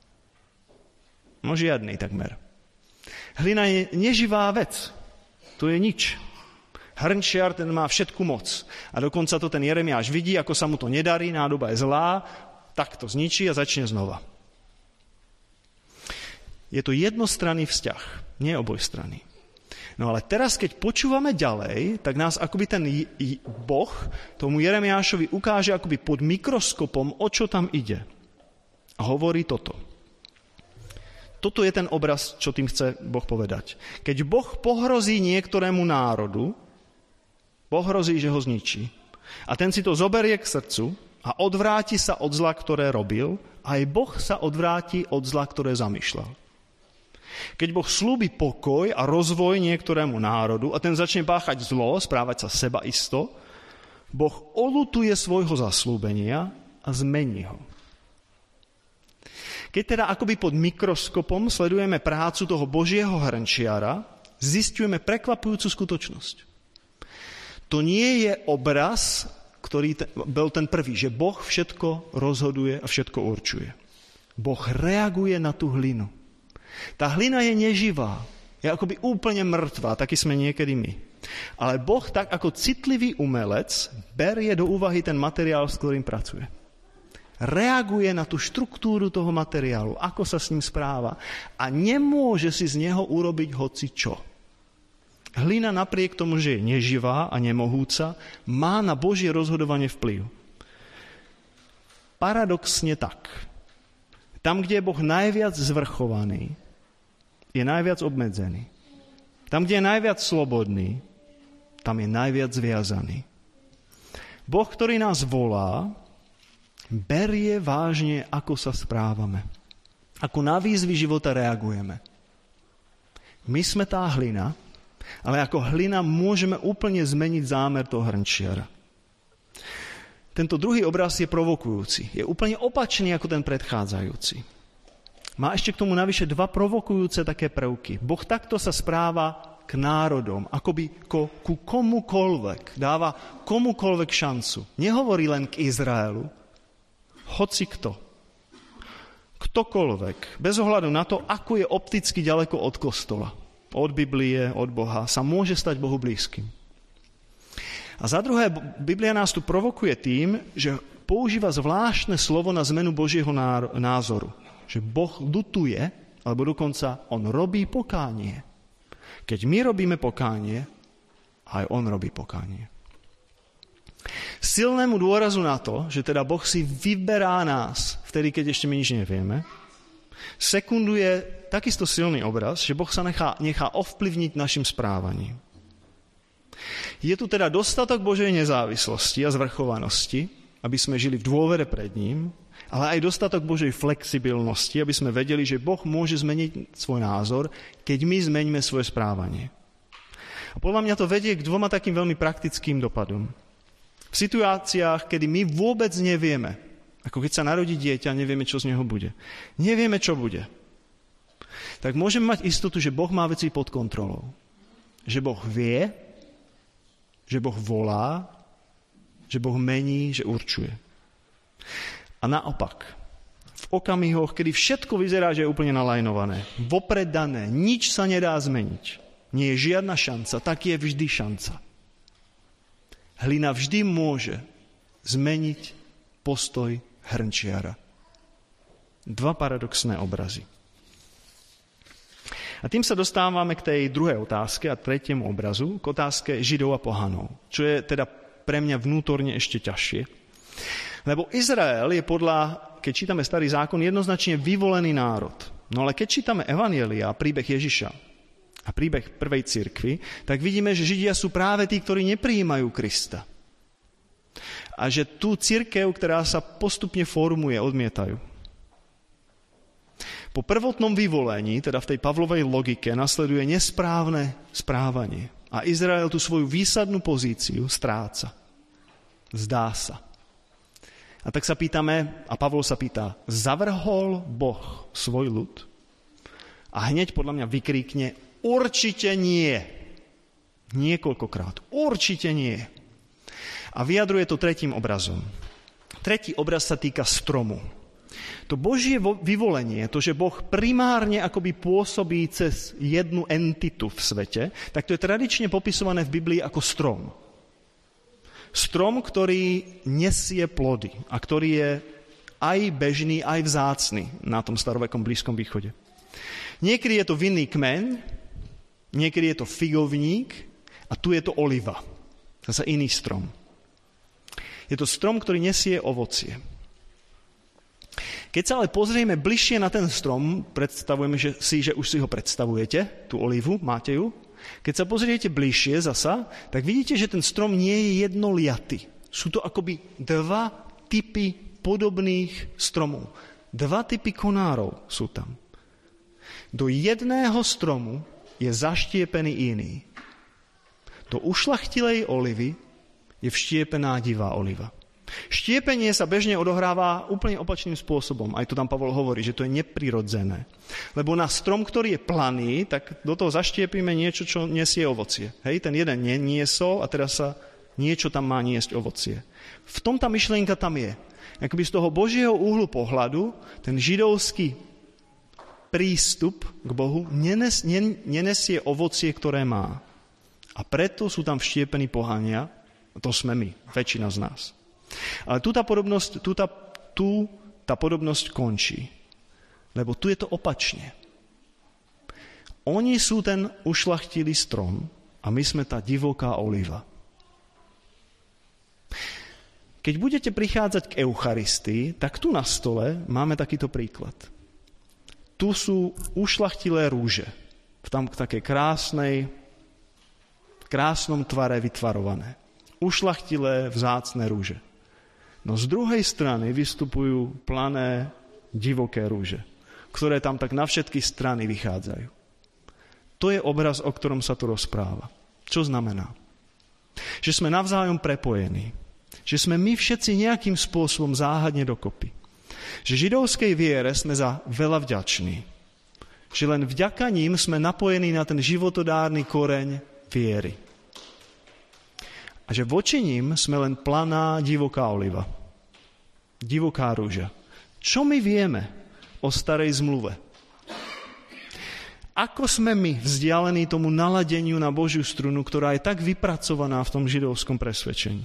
No žiadny takmer. Hlina je neživá vec. To je nič. Hrnčiar, ten má všetku moc. A dokonca to ten Jeremiáš vidí, ako sa mu to nedarí, nádoba je zlá, tak to zničí a začne znova. Je to jednostranný vzťah, nie obojstranný. No ale teraz, keď počúvame ďalej, tak nás akoby ten Boh tomu Jeremiášovi ukáže akoby pod mikroskopom, o čo tam ide. A hovorí toto. Toto je ten obraz, čo tým chce Boh povedať. Keď Boh pohrozí niektorému národu, pohrozí, že ho zničí, a ten si to zoberie k srdcu a odvráti sa od zla, ktoré robil, aj Boh sa odvráti od zla, ktoré zamýšľal. Keď Boh slúbi pokoj a rozvoj niektorému národu a ten začne páchať zlo, správať sa sebaisto, Boh oľutuje svojho zaslúbenia a zmení ho. Keď teda akoby pod mikroskopom sledujeme prácu toho Božieho hrnčiara, zisťujeme prekvapujúcu skutočnosť. To nie je obraz, ktorý bol ten prvý, že Boh všetko rozhoduje a všetko určuje. Boh reaguje na tú hlinu. Tá hlina je neživá, je akoby úplne mŕtvá, taký sme niekedy my. Ale Boh tak ako citlivý umelec berie do úvahy ten materiál, s ktorým pracuje. Reaguje na tú štruktúru toho materiálu, ako sa s ním správa a nemôže si z neho urobiť hoci čo. Hlina napriek tomu, že je neživá a nemohúca, má na Božie rozhodovanie vplyv. Paradoxne tak. Tam, kde je Boh najviac zvrchovaný, je najviac obmedzený. Tam, kde je najviac slobodný, tam je najviac zviazaný. Boh, ktorý nás volá, berie vážne, ako sa správame. Ako na výzvy života reagujeme. My sme tá hlina, ale ako hlina môžeme úplne zmeniť zámer toho hrnčiara. Tento druhý obraz je provokujúci. Je úplne opačný ako ten predchádzajúci. Má ešte k tomu navyše dva provokujúce také prvky. Boh takto sa správa k národom, akoby ku komukoľvek. Dáva komukoľvek šancu. Nehovorí len k Izraelu. Hoci kto. Ktokoľvek. Bez ohľadu na to, ako je opticky ďaleko od kostola. Od Biblie, od Boha. Sa môže stať Bohu blízkym. A za druhé, Biblia nás tu provokuje tým, že používa zvláštne slovo na zmenu Božieho názoru. Že Boh ľutuje, alebo dokonca on robí pokánie. Keď my robíme pokánie, aj on robí pokánie. Silnému dôrazu na to, že teda Boh si vyberá nás, vtedy, keď ešte my nič nevieme, sekunduje takisto silný obraz, že Boh sa nechá ovplyvniť našim správaním. Je tu teda dostatok Božej nezávislosti a zvrchovanosti, aby sme žili v dôvere pred ním, ale aj dostatok Božej flexibilnosti, aby sme vedeli, že Boh môže zmeniť svoj názor, keď my zmeníme svoje správanie. A podľa mňa to vedie k dvoma takým veľmi praktickým dopadom. V situáciách, kedy my vôbec nevieme, ako keď sa narodí dieťa, nevieme, čo z neho bude. Nevieme, čo bude. Tak môžeme mať istotu, že Boh má veci pod kontrolou. Že Boh vie, že Boh volá, že Boh mení, že určuje. A naopak, v okamihoch, kedy všetko vyzerá, že je úplne nalajnované, vopred dané, nič sa nedá zmeniť, nie je žiadna šanca, tak je vždy šanca. Hlina vždy môže zmeniť postoj hrnčiara. Dva paradoxné obrazy. A tým sa dostávame k tej druhej otázke a tretiemu obrazu, k otázke Židov a pohanov, čo je teda pre mňa vnútorne ešte ťažšie. Lebo Izrael je keď čítame Starý zákon, jednoznačne vyvolený národ. No ale keď čítame Evanjelia, príbeh Ježiša a príbeh prvej cirkvi, tak vidíme, že Židia sú práve tí, ktorí neprijímajú Krista. A že tú cirkev, ktorá sa postupne formuje, odmietajú. Po prvotnom vyvolení, teda v tej Pavlovej logike, nasleduje nesprávne správanie. A Izrael tú svoju výsadnú pozíciu stráca. Zdá sa. A tak sa pýtame, a Pavol sa pýta, zavrhol Boh svoj ľud? A hneď podľa mňa vykríkne, určite nie. Niekoľkokrát. Určite nie. A vyjadruje to tretím obrazom. Tretí obraz sa týka stromu. To Božie vyvolenie, to, že Boh primárne akoby pôsobí cez jednu entitu v svete, tak to je tradične popisované v Biblii ako strom. Strom, ktorý nesie plody a ktorý je aj bežný, aj vzácny na tom starovekom Blízkom východe. Niekedy je to vinný kmeň, niekedy je to figovník a tu je to oliva. Zase iný strom. Je to strom, ktorý nesie ovocie. Keď sa ale pozrieme bližšie na ten strom, predstavujeme že už si ho predstavujete, tú olivu, máte ju. Keď sa pozriete bližšie zasa, tak vidíte, že ten strom nie je jednoliaty. Sú to akoby dva typy podobných stromov. Dva typy konárov sú tam. Do jedného stromu je zaštiepený iný. Do ušľachtilej olivy je vštiepená divá oliva. Štiepenie sa bežne odohráva úplne opačným spôsobom. Aj to tam Pavol hovorí, že to je neprirodzené. Lebo na strom, ktorý je planý, tak do toho zaštiepíme niečo, čo nesie ovocie. Hej, ten jeden neniesol a teraz sa niečo tam má niesť ovocie. V tom tá myšlienka tam je. Akoby z toho Božieho úhlu pohľadu ten židovský prístup k Bohu nenesie ovocie, ktoré má. A preto sú tam vštiepení pohania, a to sme my, väčšina z nás. Ale tu tá podobnosť končí. Lebo tu je to opačne. Oni sú ten ušľachtilý strom a my sme tá divoká oliva. Keď budete prichádzať k Eucharistii, tak tu na stole máme takýto príklad. Tu sú ušľachtilé rúže. V takej krásnom tvare vytvarované. Ušľachtilé, vzácne rúže. No z druhej strany vystupujú plané, divoké rúže, ktoré tam tak na všetky strany vychádzajú. To je obraz, o ktorom sa tu rozpráva. Čo znamená? Že sme navzájom prepojení. Že sme my všetci nejakým spôsobom záhadne dokopy. Že židovskej viere sme za veľa vďační. Že len vďaka ním sme napojení na ten životodárny koreň viery. A že voči ním sme len planá divoká oliva. Divoká rúža. Čo my vieme o starej zmluve? Ako sme my vzdialení tomu naladeniu na Božiu strunu, ktorá je tak vypracovaná v tom židovskom presvedčení?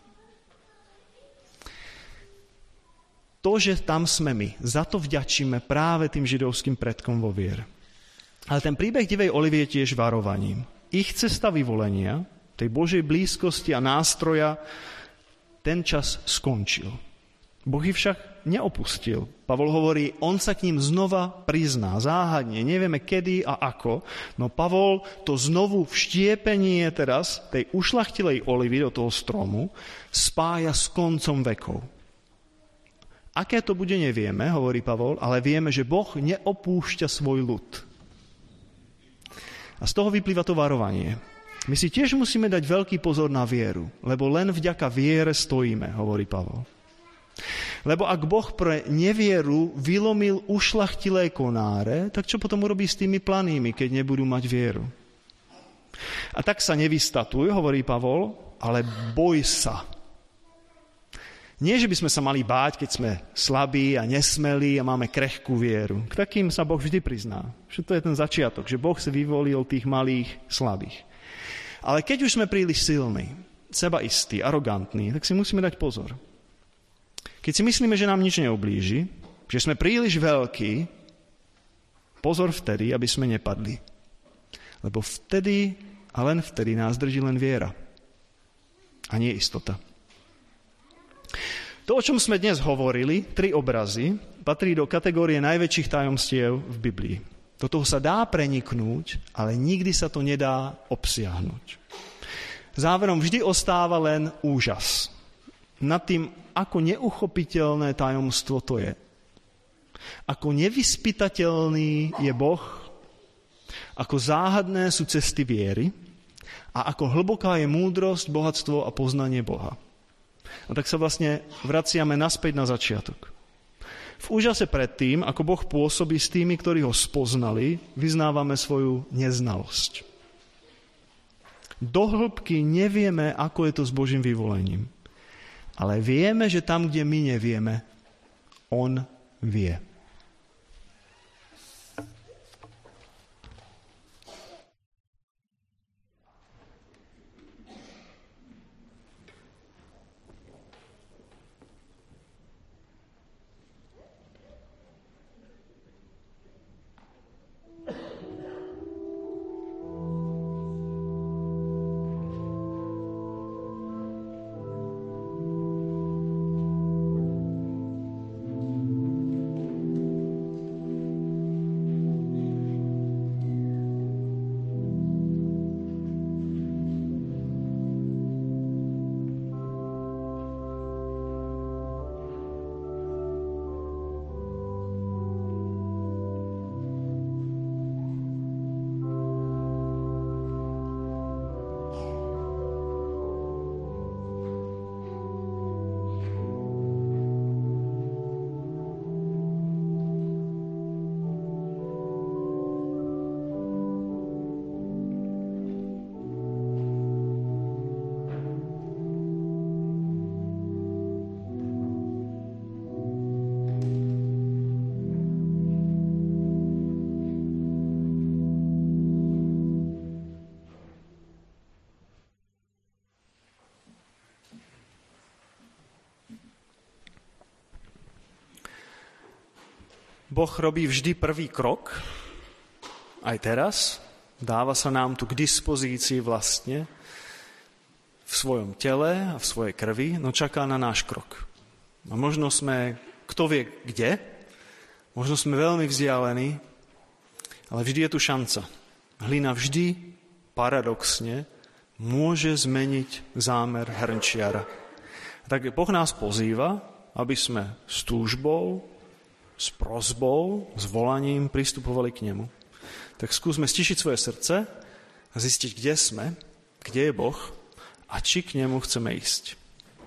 To, že tam sme my, za to vďačíme práve tým židovským predkom vo viere. Ale ten príbeh divej olivy je tiež varovaním. Ich cesta vyvolenia, tej Božej blízkosti a nástroja, ten čas skončil. Boh ich však neopustil. Pavol hovorí, on sa k ním znova prizná, záhadne, nevieme kedy a ako, no Pavol to znovu vštiepenie teraz tej ušľachtilej olivy do toho stromu spája s koncom vekov. Aké to bude, nevieme, hovorí Pavol, ale vieme, že Boh neopúšťa svoj ľud. A z toho vyplýva to varovanie. My si tiež musíme dať veľký pozor na vieru, lebo len vďaka viere stojíme, hovorí Pavol. Lebo ak Boh pre nevieru vylomil ušľachtilé konáre, tak čo potom urobí s tými planými, keď nebudú mať vieru? A tak sa nevystatuj, hovorí Pavol, ale boj sa. Nie, že by sme sa mali báť, keď sme slabí a nesmelí a máme krehkú vieru. K takým sa Boh vždy prizná. Že to je ten začiatok, že Boh si vyvolil tých malých, slabých. Ale keď už sme príliš silní, sebaistí, arogantní, tak si musíme dať pozor. Keď si myslíme, že nám nič neublíži, že sme príliš veľkí, pozor vtedy, aby sme nepadli. Lebo vtedy a len vtedy nás drží len viera. A nie istota. To, o čom sme dnes hovorili, 3 obrazy, patrí do kategórie najväčších tajomstiev v Biblii. Do toho sa dá preniknúť, ale nikdy sa to nedá obsiahnuť. Záverom vždy ostáva len úžas nad tým, ako neuchopiteľné tajomstvo to je. Ako nevyspytateľný je Boh, ako záhadné sú cesty viery A ako hlboká je múdrosť, bohatstvo a poznanie Boha. A tak sa vlastne vraciame naspäť na začiatok. V úžase pred tým, ako Boh pôsobí s tými, ktorí ho spoznali, vyznávame svoju neznalosť. Do hĺbky nevieme, ako je to s Božím vyvolením. Ale vieme, že tam, kde my nevieme, on vie. Boh robí vždy prvý krok, aj teraz. Dáva sa nám tu k dispozícii vlastne v svojom tele a v svojej krvi, no čaká na náš krok. A možno sme, kto vie kde, možno sme veľmi vzdialení, ale vždy je tu šanca. Hlina vždy, paradoxne, môže zmeniť zámer hrnčiara. Tak Boh nás pozýva, aby sme s túžbou, s prosbou, s volaním pristupovali k nemu. Tak skúsme stišiť svoje srdce a zistiť, kde sme, kde je Boh a či k nemu chceme ísť.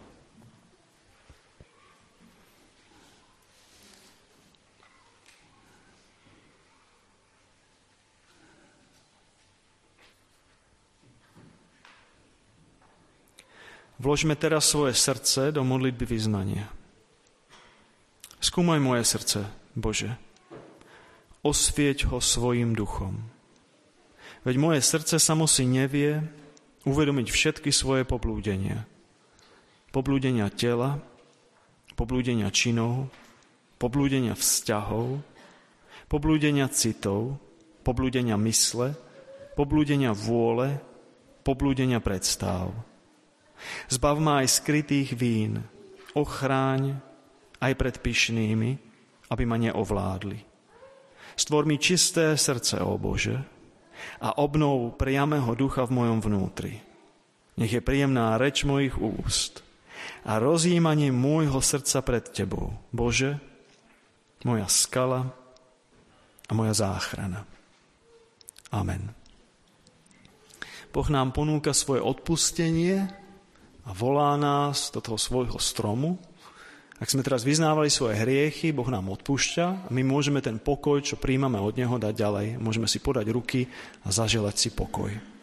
Vložme teraz svoje srdce do modlitby vyznania. Skúmaj moje srdce, Bože. Osvieť ho svojim duchom. Veď moje srdce samo si nevie uvedomiť všetky svoje poblúdenia. Poblúdenia tela, poblúdenia činov, poblúdenia vzťahov, poblúdenia citov, poblúdenia mysle, poblúdenia vôle, poblúdenia predstáv. Zbav ma aj skrytých vín, ochráň aj pred pyšnými, aby ma neovládli. Stvor mi čisté srdce, ó Bože, a obnov priamého ducha v mojom vnútri. Nech je príjemná reč mojich úst a rozjímanie môjho srdca pred Tebou, Bože, moja skala a moja záchrana. Amen. Boh nám ponúka svoje odpustenie a volá nás do toho svojho stromu. Ak sme teraz vyznávali svoje hriechy, Boh nám odpúšťa a my môžeme ten pokoj, čo príjmame od Neho, dať ďalej. Môžeme si podať ruky a zaželať si pokoj.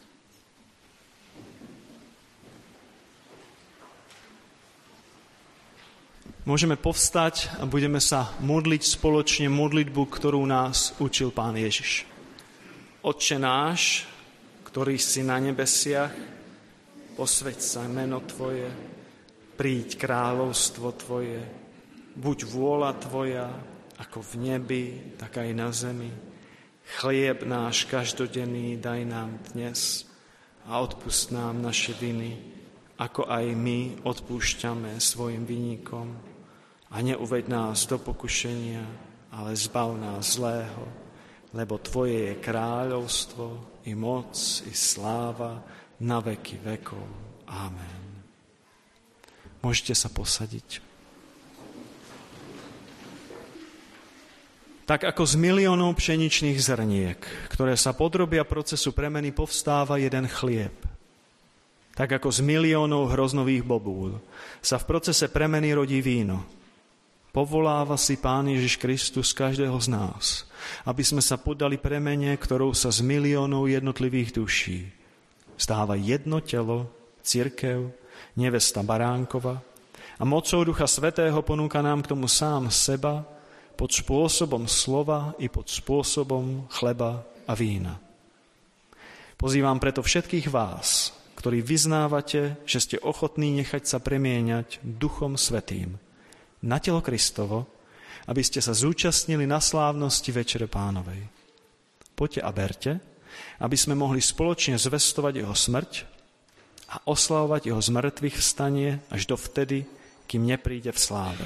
Môžeme povstať a budeme sa modliť spoločne modlitbu, ktorú nás učil Pán Ježiš. Otče náš, ktorý si na nebesiach, posväť sa meno Tvoje, príď kráľovstvo Tvoje, buď vôľa Tvoja, ako v nebi, tak aj na zemi. Chlieb náš každodenný daj nám dnes a odpusť nám naše viny, ako aj my odpúšťame svojim vinníkom. A neuveď nás do pokušenia, ale zbav nás zlého, lebo Tvoje je kráľovstvo, i moc, i sláva, na veky vekov. Amen. Môžete sa posadiť. Tak ako z miliónov pšeničných zrniek, ktoré sa podrobia procesu premeny, povstáva jeden chlieb. Tak ako z miliónov hroznových bobúl sa v procese premeny rodí víno. Povoláva si Pán Ježiš Kristus každého z nás, aby sme sa podali premene, ktorou sa z miliónov jednotlivých duší stáva jedno telo, cirkev, nevesta Baránkova, a mocou Ducha Svätého ponúka nám k tomu sám seba pod spôsobom slova i pod spôsobom chleba a vína. Pozývam preto všetkých vás, ktorí vyznávate, že ste ochotní nechať sa premieňať Duchom Svätým na telo Kristovo, aby ste sa zúčastnili na slávnosti Večere Pánovej. Poďte a berte, aby sme mohli spoločne zvestovať jeho smrť a oslavovať jeho zmrtvých vstanie až dovtedy, kým nepríde v sláve.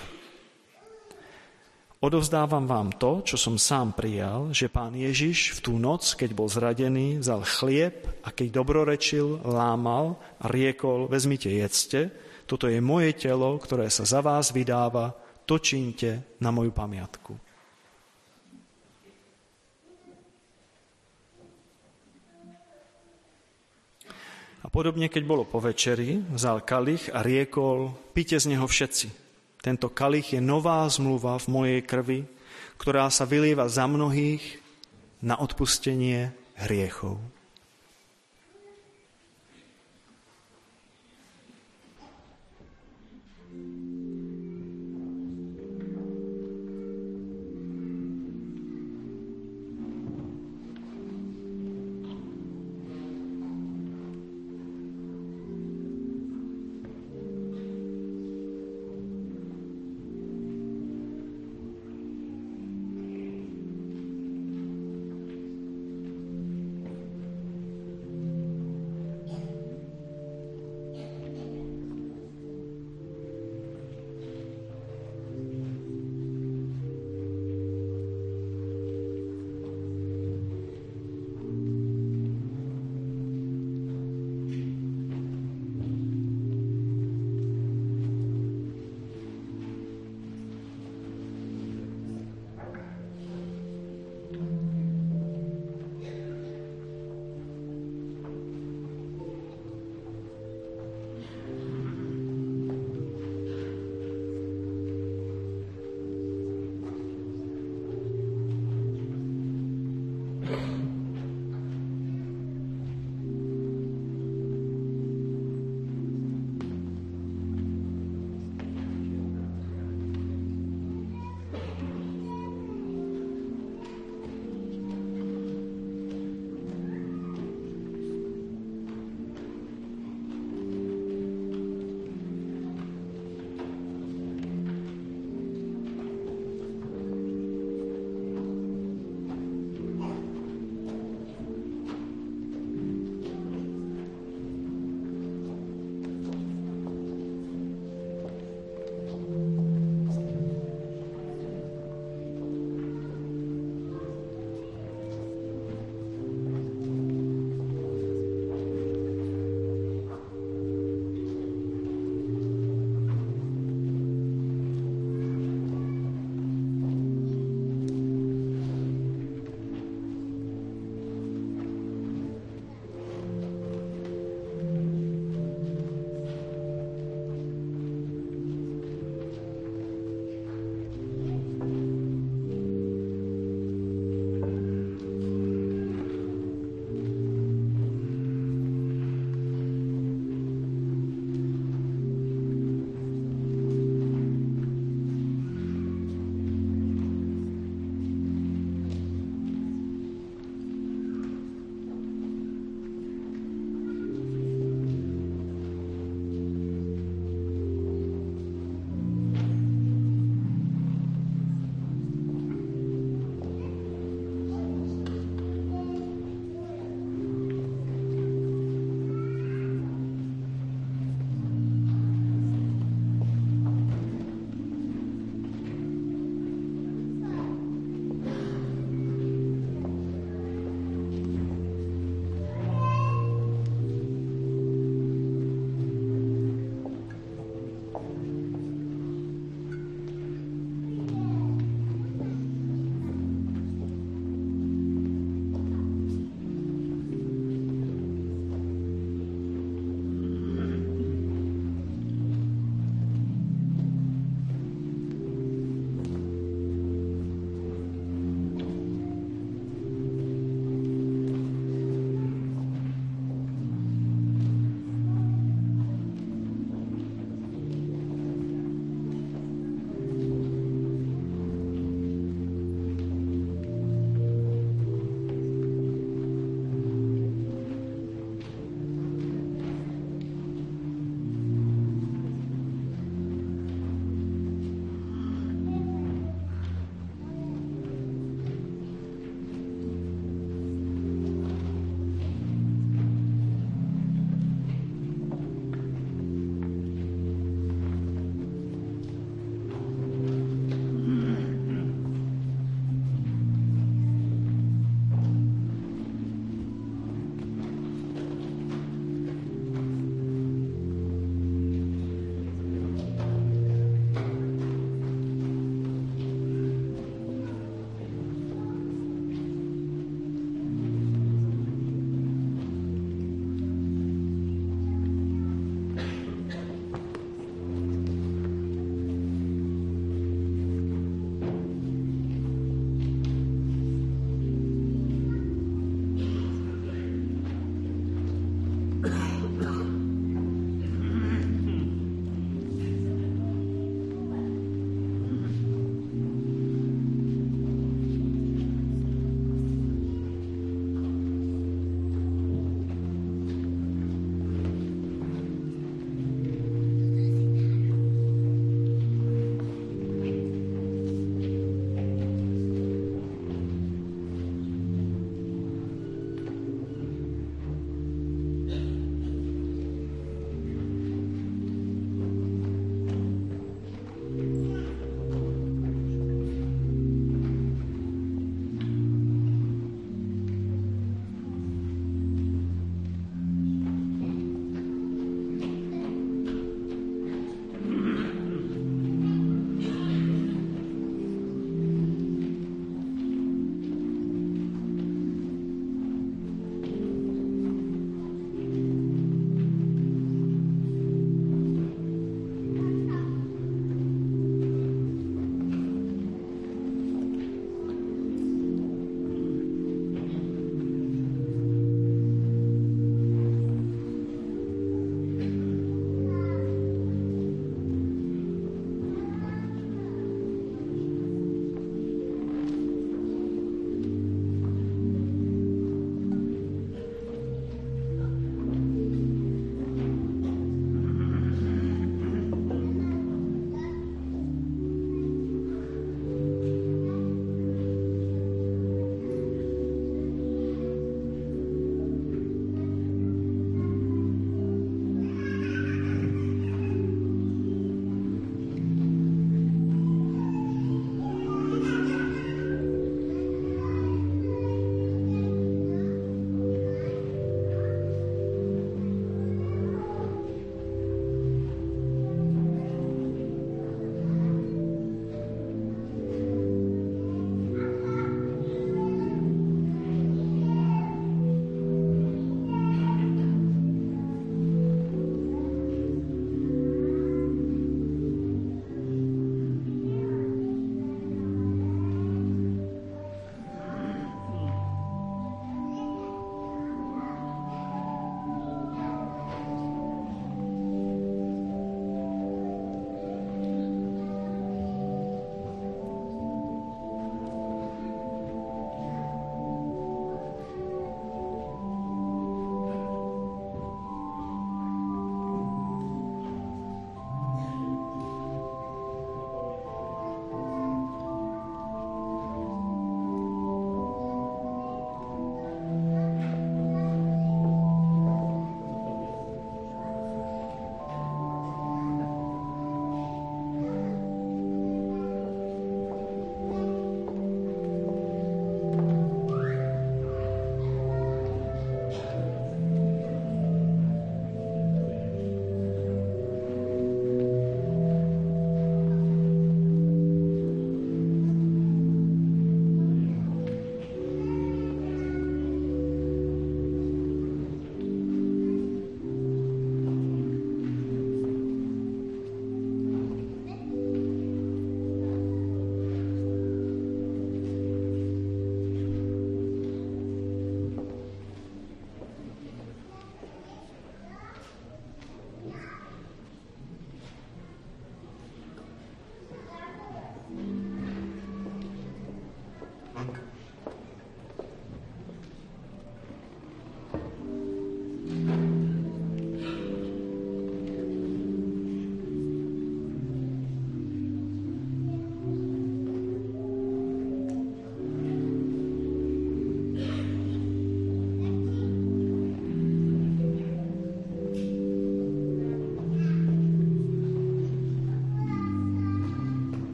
Odovzdávam vám to, čo som sám prijal, že Pán Ježiš v tú noc, keď bol zradený, vzal chlieb a keď dobrorečil, lámal a riekol: vezmite, jedzte, toto je moje telo, ktoré sa za vás vydáva, to čiňte na moju pamiatku. A podobne, keď bolo po večeri, vzal kalich a riekol: pite z neho všetci. Tento kalich je nová zmluva v mojej krvi, ktorá sa vylieva za mnohých na odpustenie hriechov.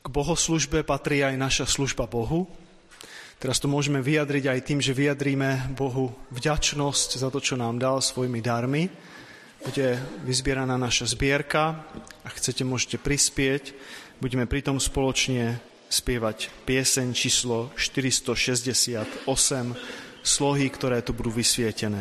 bohoslužbe patrí aj naša služba Bohu. Teraz to môžeme vyjadriť aj tým, že vyjadríme Bohu vďačnosť za to, čo nám dal svojimi darmi. Bude vyzbieraná naša zbierka. Ak chcete, môžete prispieť. Budeme pritom spoločne spievať pieseň číslo 468, slohy, ktoré tu budú vysvietené.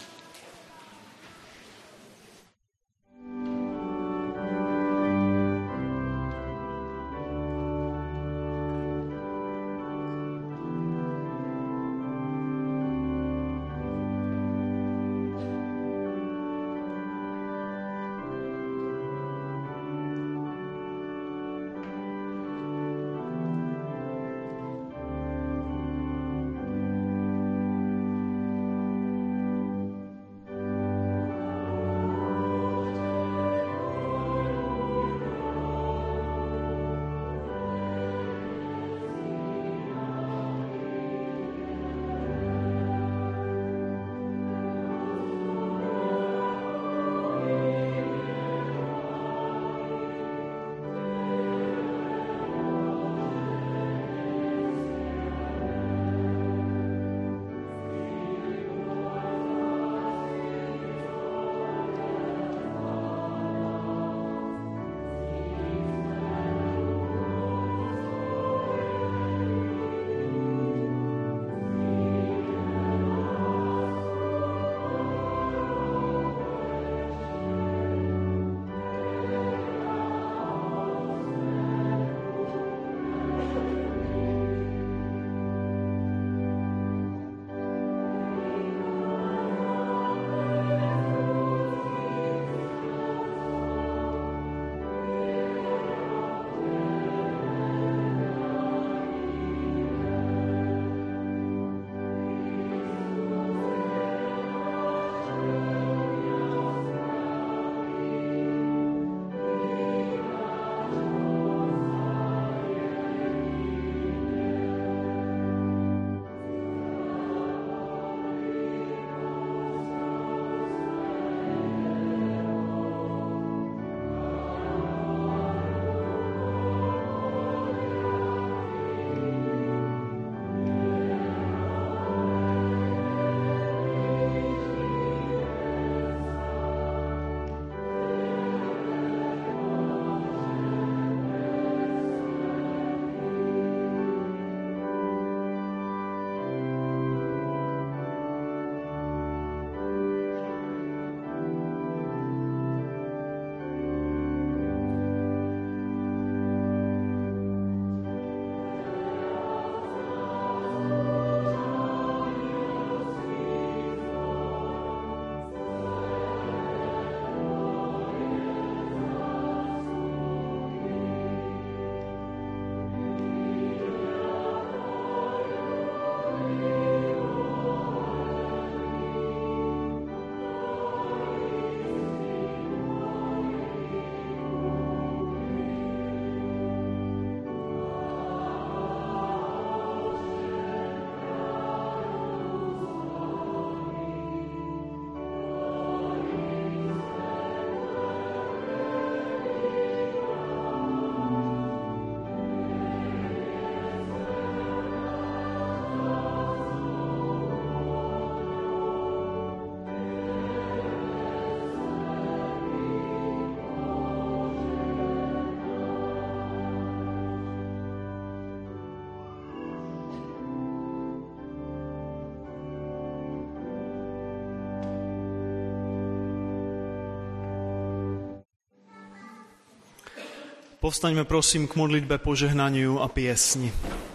Povstaňme prosím k modlitbe, požehnaniu a piesni.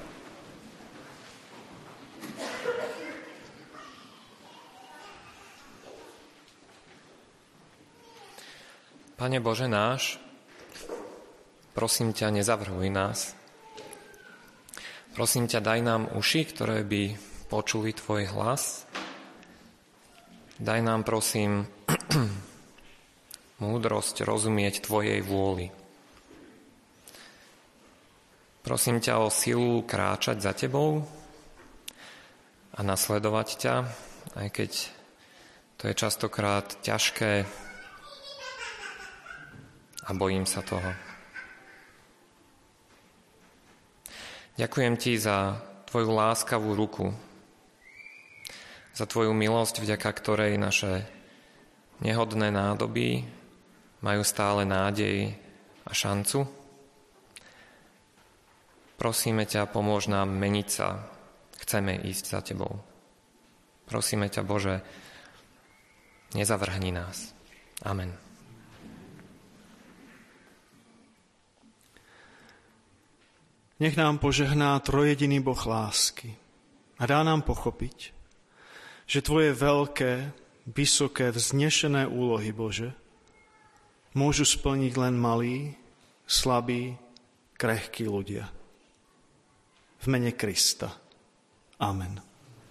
Pane Bože náš, prosím ťa, nezavrhuj nás. Prosím ťa, daj nám uši, ktoré by počuli tvoj hlas. Daj nám, prosím, múdrosť rozumieť tvojej vôli. Prosím ťa o silu kráčať za tebou a nasledovať ťa, aj keď to je častokrát ťažké a bojím sa toho. Ďakujem ti za tvoju láskavú ruku, za tvoju milosť, vďaka ktorej naše nehodné nádoby majú stále nádej a šancu. Prosíme ťa, pomôž nám meniť sa. Chceme ísť za tebou. Prosíme ťa, Bože, nezavrhni nás. Amen.
Nech nám požehná trojjediný Boh lásky a dá nám pochopiť, že tvoje veľké, vysoké, vznešené úlohy, Bože, môžu splniť len malí, slabí, krehkí ľudia. V mene Krista. Amen.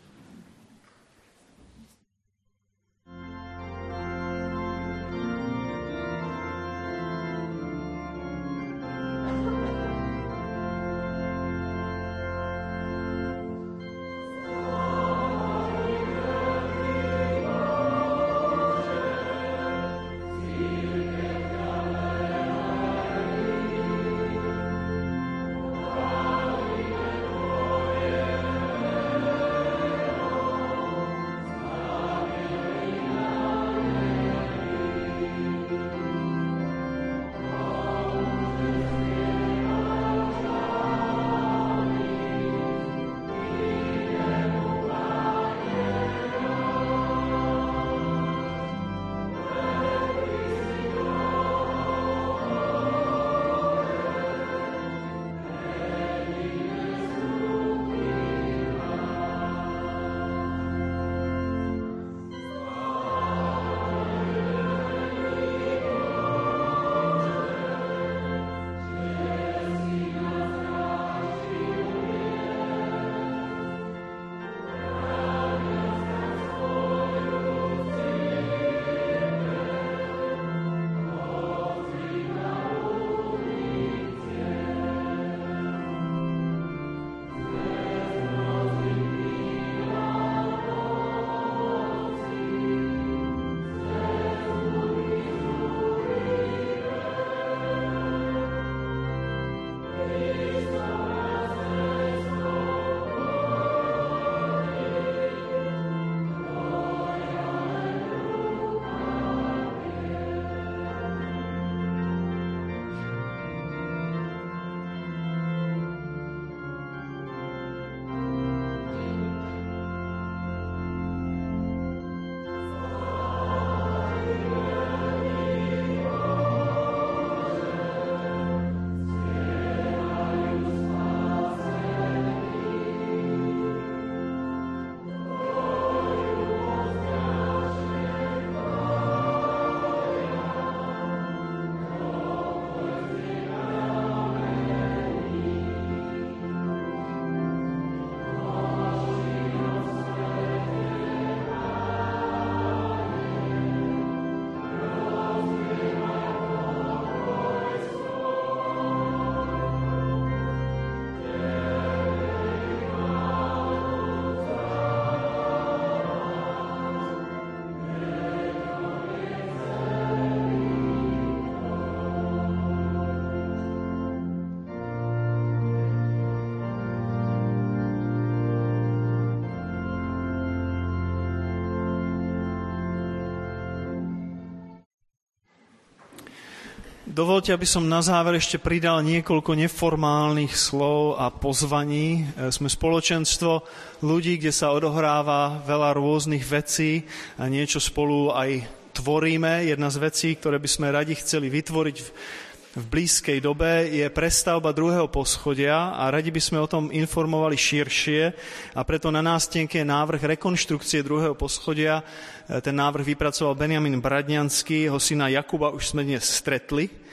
Dovoľte, aby som na záver ešte pridal niekoľko neformálnych slov a pozvaní. Sme spoločenstvo ľudí, kde sa odohráva veľa rôznych vecí a niečo spolu aj tvoríme. Jedna z vecí, ktoré by sme radi chceli vytvoriť v blízkej dobe, je prestavba druhého poschodia a radi by sme o tom informovali širšie a preto na nástenke je návrh rekonštrukcie druhého poschodia. Ten návrh vypracoval Benjamin Bradňanský, jeho syna Jakuba už sme dnes stretli.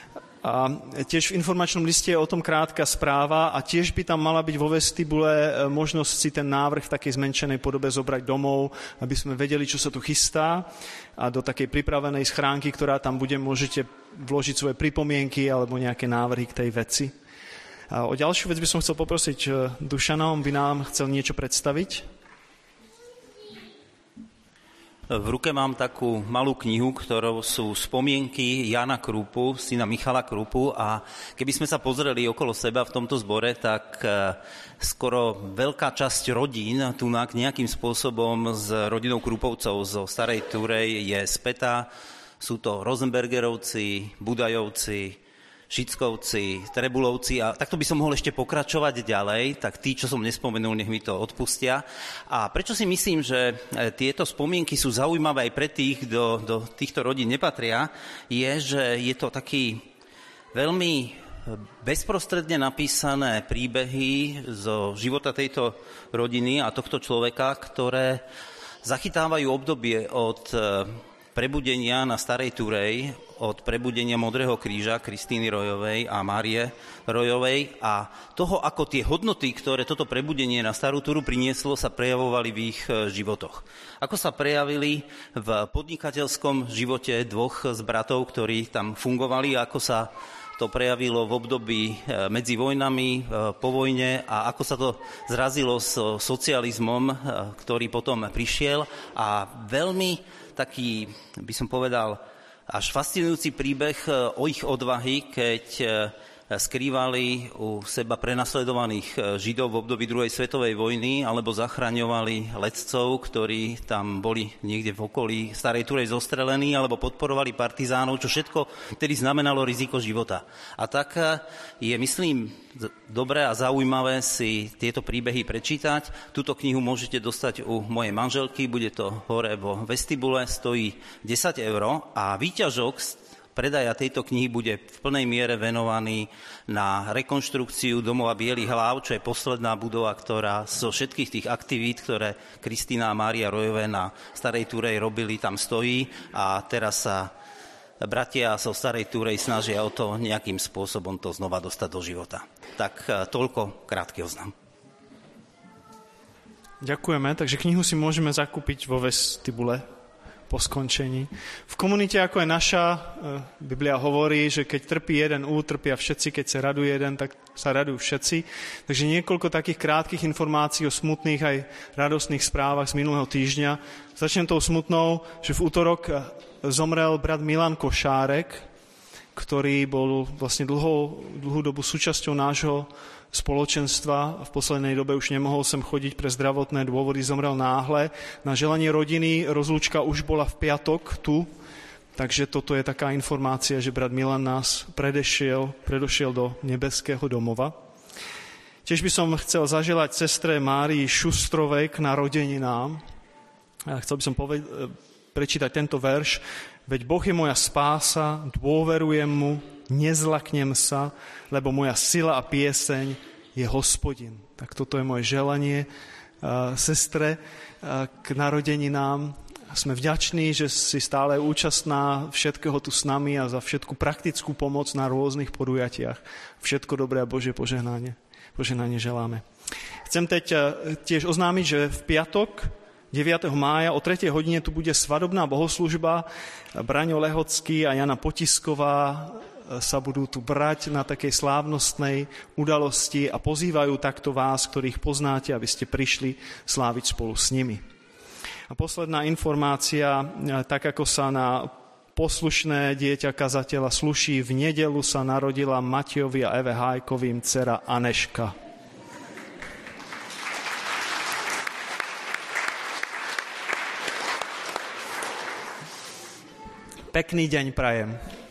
A tiež v informačnom liste je o tom krátka správa a tiež by tam mala byť vo vestibule možnosť si ten návrh v takej zmenšenej podobe zobrať domov, aby sme vedeli, čo sa tu chystá a do takej pripravenej schránky, ktorá tam bude, môžete vložiť svoje pripomienky alebo nejaké návrhy k tej veci. A o ďalšiu vec by som chcel poprosiť Dušana, on by nám chcel niečo predstaviť.
V ruke mám takú malú knihu, ktorou sú spomienky Jana Krupu, syna Michala Krupu, a keby sme sa pozreli okolo seba v tomto zbore, tak skoro veľká časť rodín tu nejakým spôsobom s rodinou Krupovcov zo Starej Turej je spätá. Sú to Rosenbergerovci, Budajovci, Šickovci, Trebulovci a takto by som mohol ešte pokračovať ďalej, tak tí, čo som nespomenul, nech mi to odpustia. A prečo si myslím, že tieto spomienky sú zaujímavé aj pre tých, kto do týchto rodín nepatria, je, že je to taký veľmi bezprostredne napísané príbehy zo života tejto rodiny a tohto človeka, ktoré zachytávajú obdobie od prebudenia na Starej Turej, od prebudenia Modrého kríža Kristíny Rojovej a Márie Rojovej a toho, ako tie hodnoty, ktoré toto prebudenie na Starú Turu prinieslo, sa prejavovali v ich životoch. Ako sa prejavili v podnikateľskom živote dvoch z bratov, ktorí tam fungovali, ako sa to prejavilo v období medzi vojnami, po vojne a ako sa to zrazilo s socializmom, ktorý potom prišiel a veľmi taký, by som povedal, až fascinujúci príbeh o ich odvahy, keď skrývali u seba prenasledovaných Židov v období druhej svetovej vojny alebo zachraňovali letcov, ktorí tam boli niekde v okolí Starej Turej zostrelení alebo podporovali partizánov, čo všetko tedy znamenalo riziko života. A tak je, myslím, dobré a zaujímavé si tieto príbehy prečítať. Túto knihu môžete dostať u mojej manželky, bude to hore vo vestibule, stojí 10 € a výťažok predaja tejto knihy bude v plnej miere venovaný na rekonštrukciu domova Bielých hlav, čo je posledná budova, ktorá zo všetkých tých aktivít, ktoré Kristína a Mária Rojové na Starej Turej robili, tam stojí a teraz sa bratia zo Starej Turej snažia o to nejakým spôsobom to znova dostať do života. Tak toľko krátky oznam.
Ďakujeme, takže knihu si môžeme zakúpiť vo vestibule po skončení. V komunite, ako je naša, Biblia hovorí, že keď trpí jeden, trpia všetci, keď sa raduje jeden, tak sa radujú všetci. Takže niekoľko takých krátkych informácií o smutných aj radostných správach z minulého týždňa. Začnem tou smutnou, že v útorok zomrel brat Milan Košárek, ktorý bol vlastne dlhú dobu súčasťou nášho spoločenstva. V poslednej dobe už nemohol sem chodiť pre zdravotné dôvody, zomrel náhle. Na želanie rodiny rozlúčka už bola v piatok tu, takže toto je taká informácia, že brat Milan nás predošiel do nebeského domova. Tiež by som chcel zaželať sestre Márii Šustrovej k narodeninám. Chcel by som prečítať tento verš. Veď Boh je moja spása, dôverujem mu, nezlaknem sa, lebo moja sila a pieseň je Hospodin. Tak toto je moje želanie sestre k narodeninám. Sme vďační, že si stále účastná všetkého tu s nami a za všetku praktickú pomoc na rôznych podujatiach. Všetko dobré a Božie požehnanie želáme. Chcem tiež oznámiť, že v piatok 9. mája o 3. hodine tu bude svadobná bohoslúžba. Braňo Lehocký a Jana Potisková sa budú tu brať na takej slávnostnej udalosti a pozývajú takto vás, ktorých poznáte, aby ste prišli sláviť spolu s nimi. A posledná informácia, tak ako sa na poslušné dieťa kazateľa sluší, v nedeľu sa narodila Matejovi a Eve Hájkovým dcera Aneška. Pekný deň prajem.